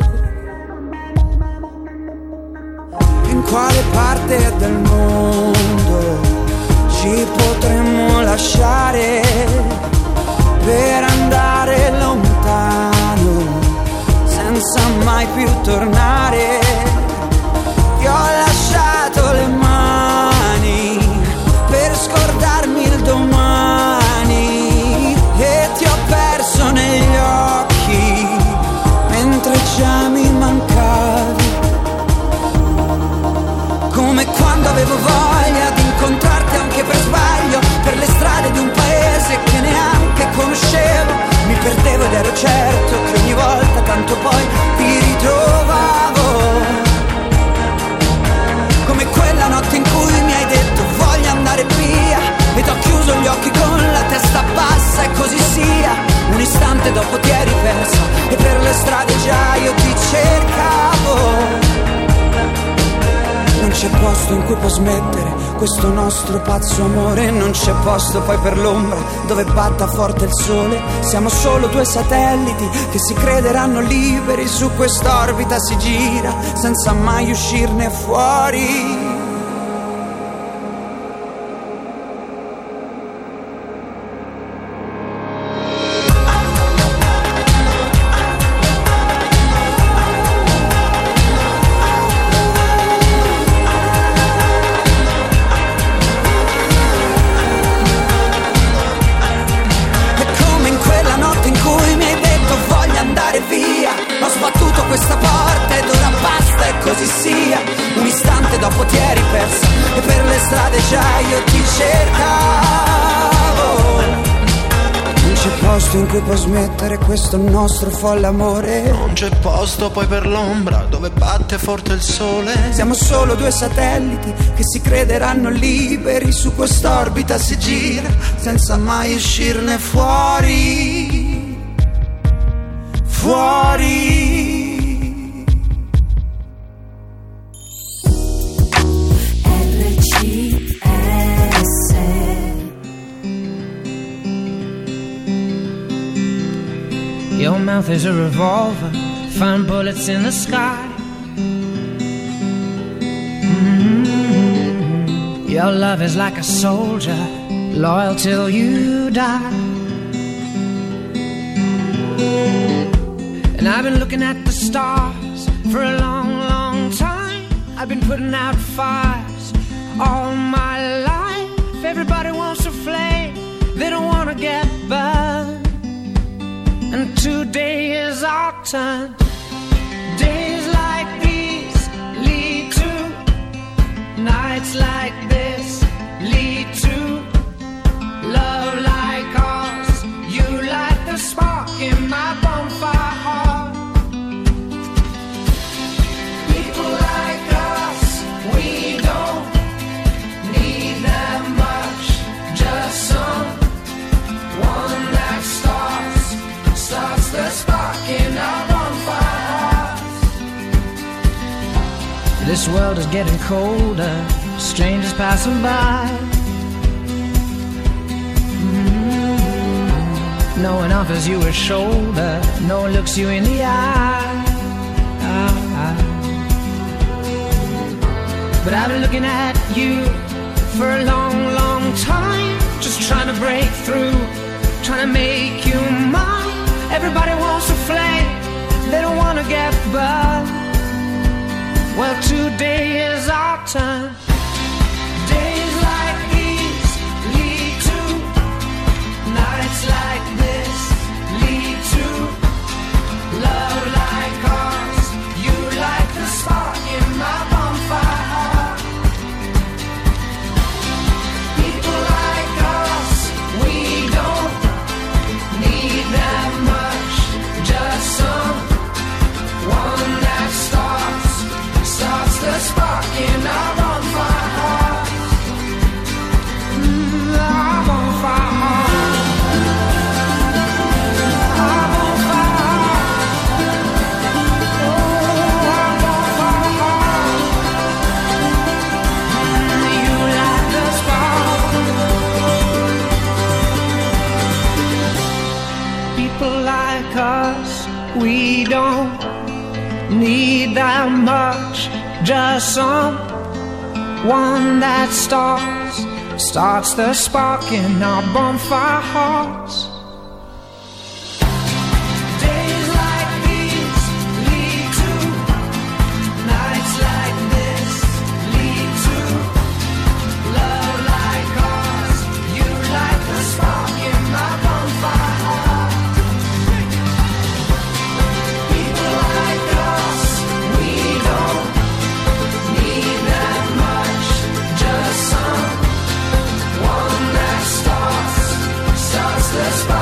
In quale parte del mondo ci potremmo lasciare per andare lontano senza mai più tornare? Ti ho lasciato le mani per scordarmi il domani e ti ho perso negli occhi mentre già può smettere questo nostro pazzo amore. Non c'è posto poi per l'ombra dove batta forte il sole. Siamo solo due satelliti che si crederanno liberi. Su quest'orbita si gira senza mai uscirne fuori. Questa porta ed ora basta e così sia. Un istante dopo ti eri persa e per le strade già io ti cercavo. Non c'è posto in cui può smettere questo nostro folle amore. Non c'è posto poi per l'ombra dove batte forte il sole. Siamo solo due satelliti che si crederanno liberi. Su quest'orbita si gira senza mai uscirne fuori. Fuori. Your mouth is a revolver, find bullets in the sky. Your love is like a soldier, loyal till you die. And I've been looking at the stars for a long, long time. I've been putting out fires all my life. Everybody wants a flame, they don't want to get burned. And today is our turn. Days like these lead to nights like this, lead to love like ours. You light the spark in my bonfire heart. People like us, we don't need that much, just someone that starts the spark in our bonfire. This world is getting colder, strangers passing by. No one offers you a shoulder, no one looks you in the eye. But I've been looking at you for a long, long time, just trying to break through, trying to make you mine. Everybody wants a flame, they don't want to get burned. Well, today is our turn. Days like these lead to nights like this, lead to love like ours. You light the spark in my bonfire heart. People like us, we don't need that much, just someone that starts the spark in our bonfire heart. Our bonfire heart. Our bonfire heart. Oh, our bonfire heart. You light the spark. People like us, we don't need that much, just someone that starts the spark in our bonfire hearts. Days like these lead to nights like this, lead to love like ours. You light the spark in my bonfire heart. People like us, we don't need that much, just someone that starts the spark.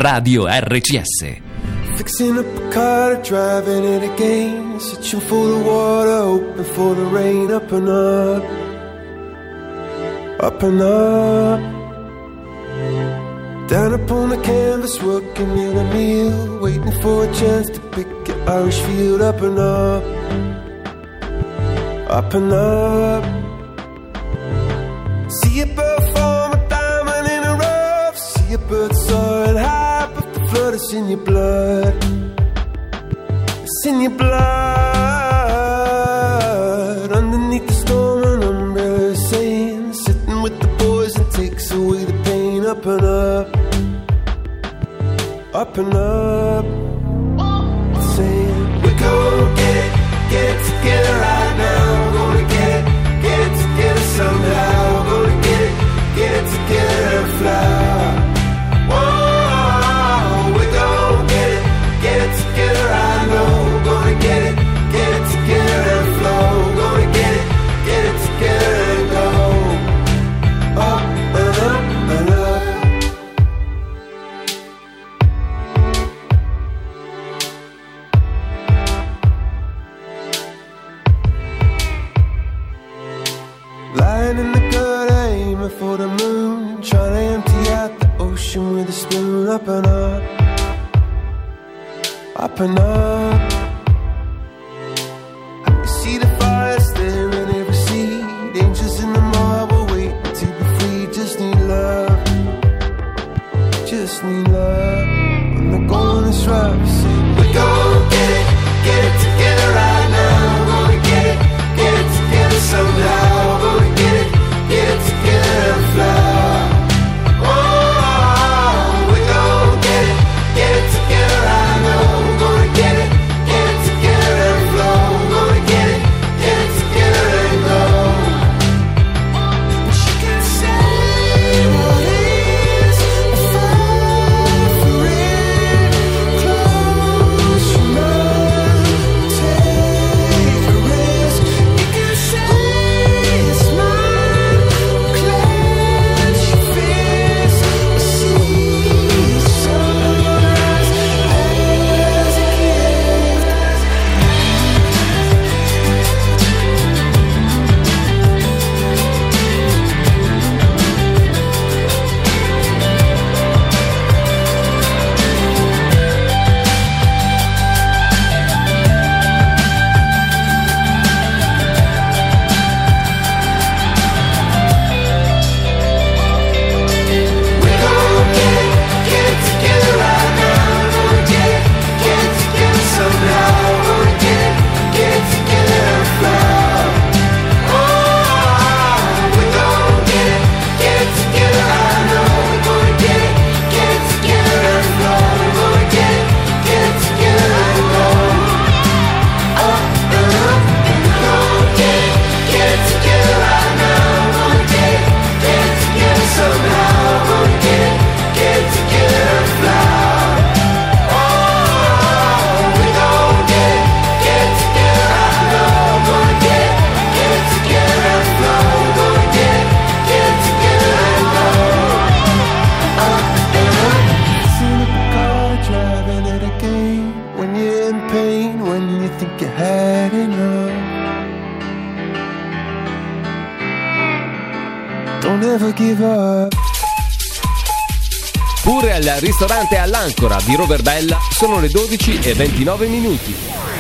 Radio RCS. Fixing up a car, driving it again, searching for the water, hoping for the rain. Up and up, up and up. Down upon the canvas, working in a meal, waiting for a chance to pick an Irish field. Up and up, up and up. See a bird form a diamond in a rough, see a bird soaring high, but the flood is in your blood. It's in your blood. Underneath the storm, an umbrella is saying, sitting with the boys and takes away the pain. Up and up, up and up. Saying, we're gonna get it together right now. We're gonna get it together somehow. We're gonna get it together and fly. Whoa, we're gonna get it together, I know. We're gonna get it together and flow. We're gonna get it together and go up and up and up. Lying in the gutter, aiming for the moon, trying to empty out the ocean with a spoon. Up and up, up and up. I can see the fire staring every seed. Angels in the marble waiting to be free. Just need love, just need love. When the going is rough, say we're gonna get it together right now. We're gonna get it together somehow. We're gonna get it together and fly. Oh, we're gonna get it together, I know. We're gonna get it together and flow. We're gonna get it together and go. But you can say what is far for it. Close your mind, take a risk. You can say it's mine. Clench your fist, see the sunrise as a gift. We're gonna get it together right now. We're gonna get it together somehow. We're gonna get it together and fly. Oh, we're gonna get it together, I know. We're gonna get it together and flow. We're gonna get it together and go up and up. And we're gonna get it together right now. We're gonna get it together somehow. We're gonna get it together and fly. Oh, we're gonna get it together, I know. We're gonna get it together and flow. We're gonna get it together and go up and up. Seen a car driving it again. When you're in pain, when you think you had enough. Don't ever give up. Pure al ristorante all'Ancora di Roverbella sono le 12:29 minuti.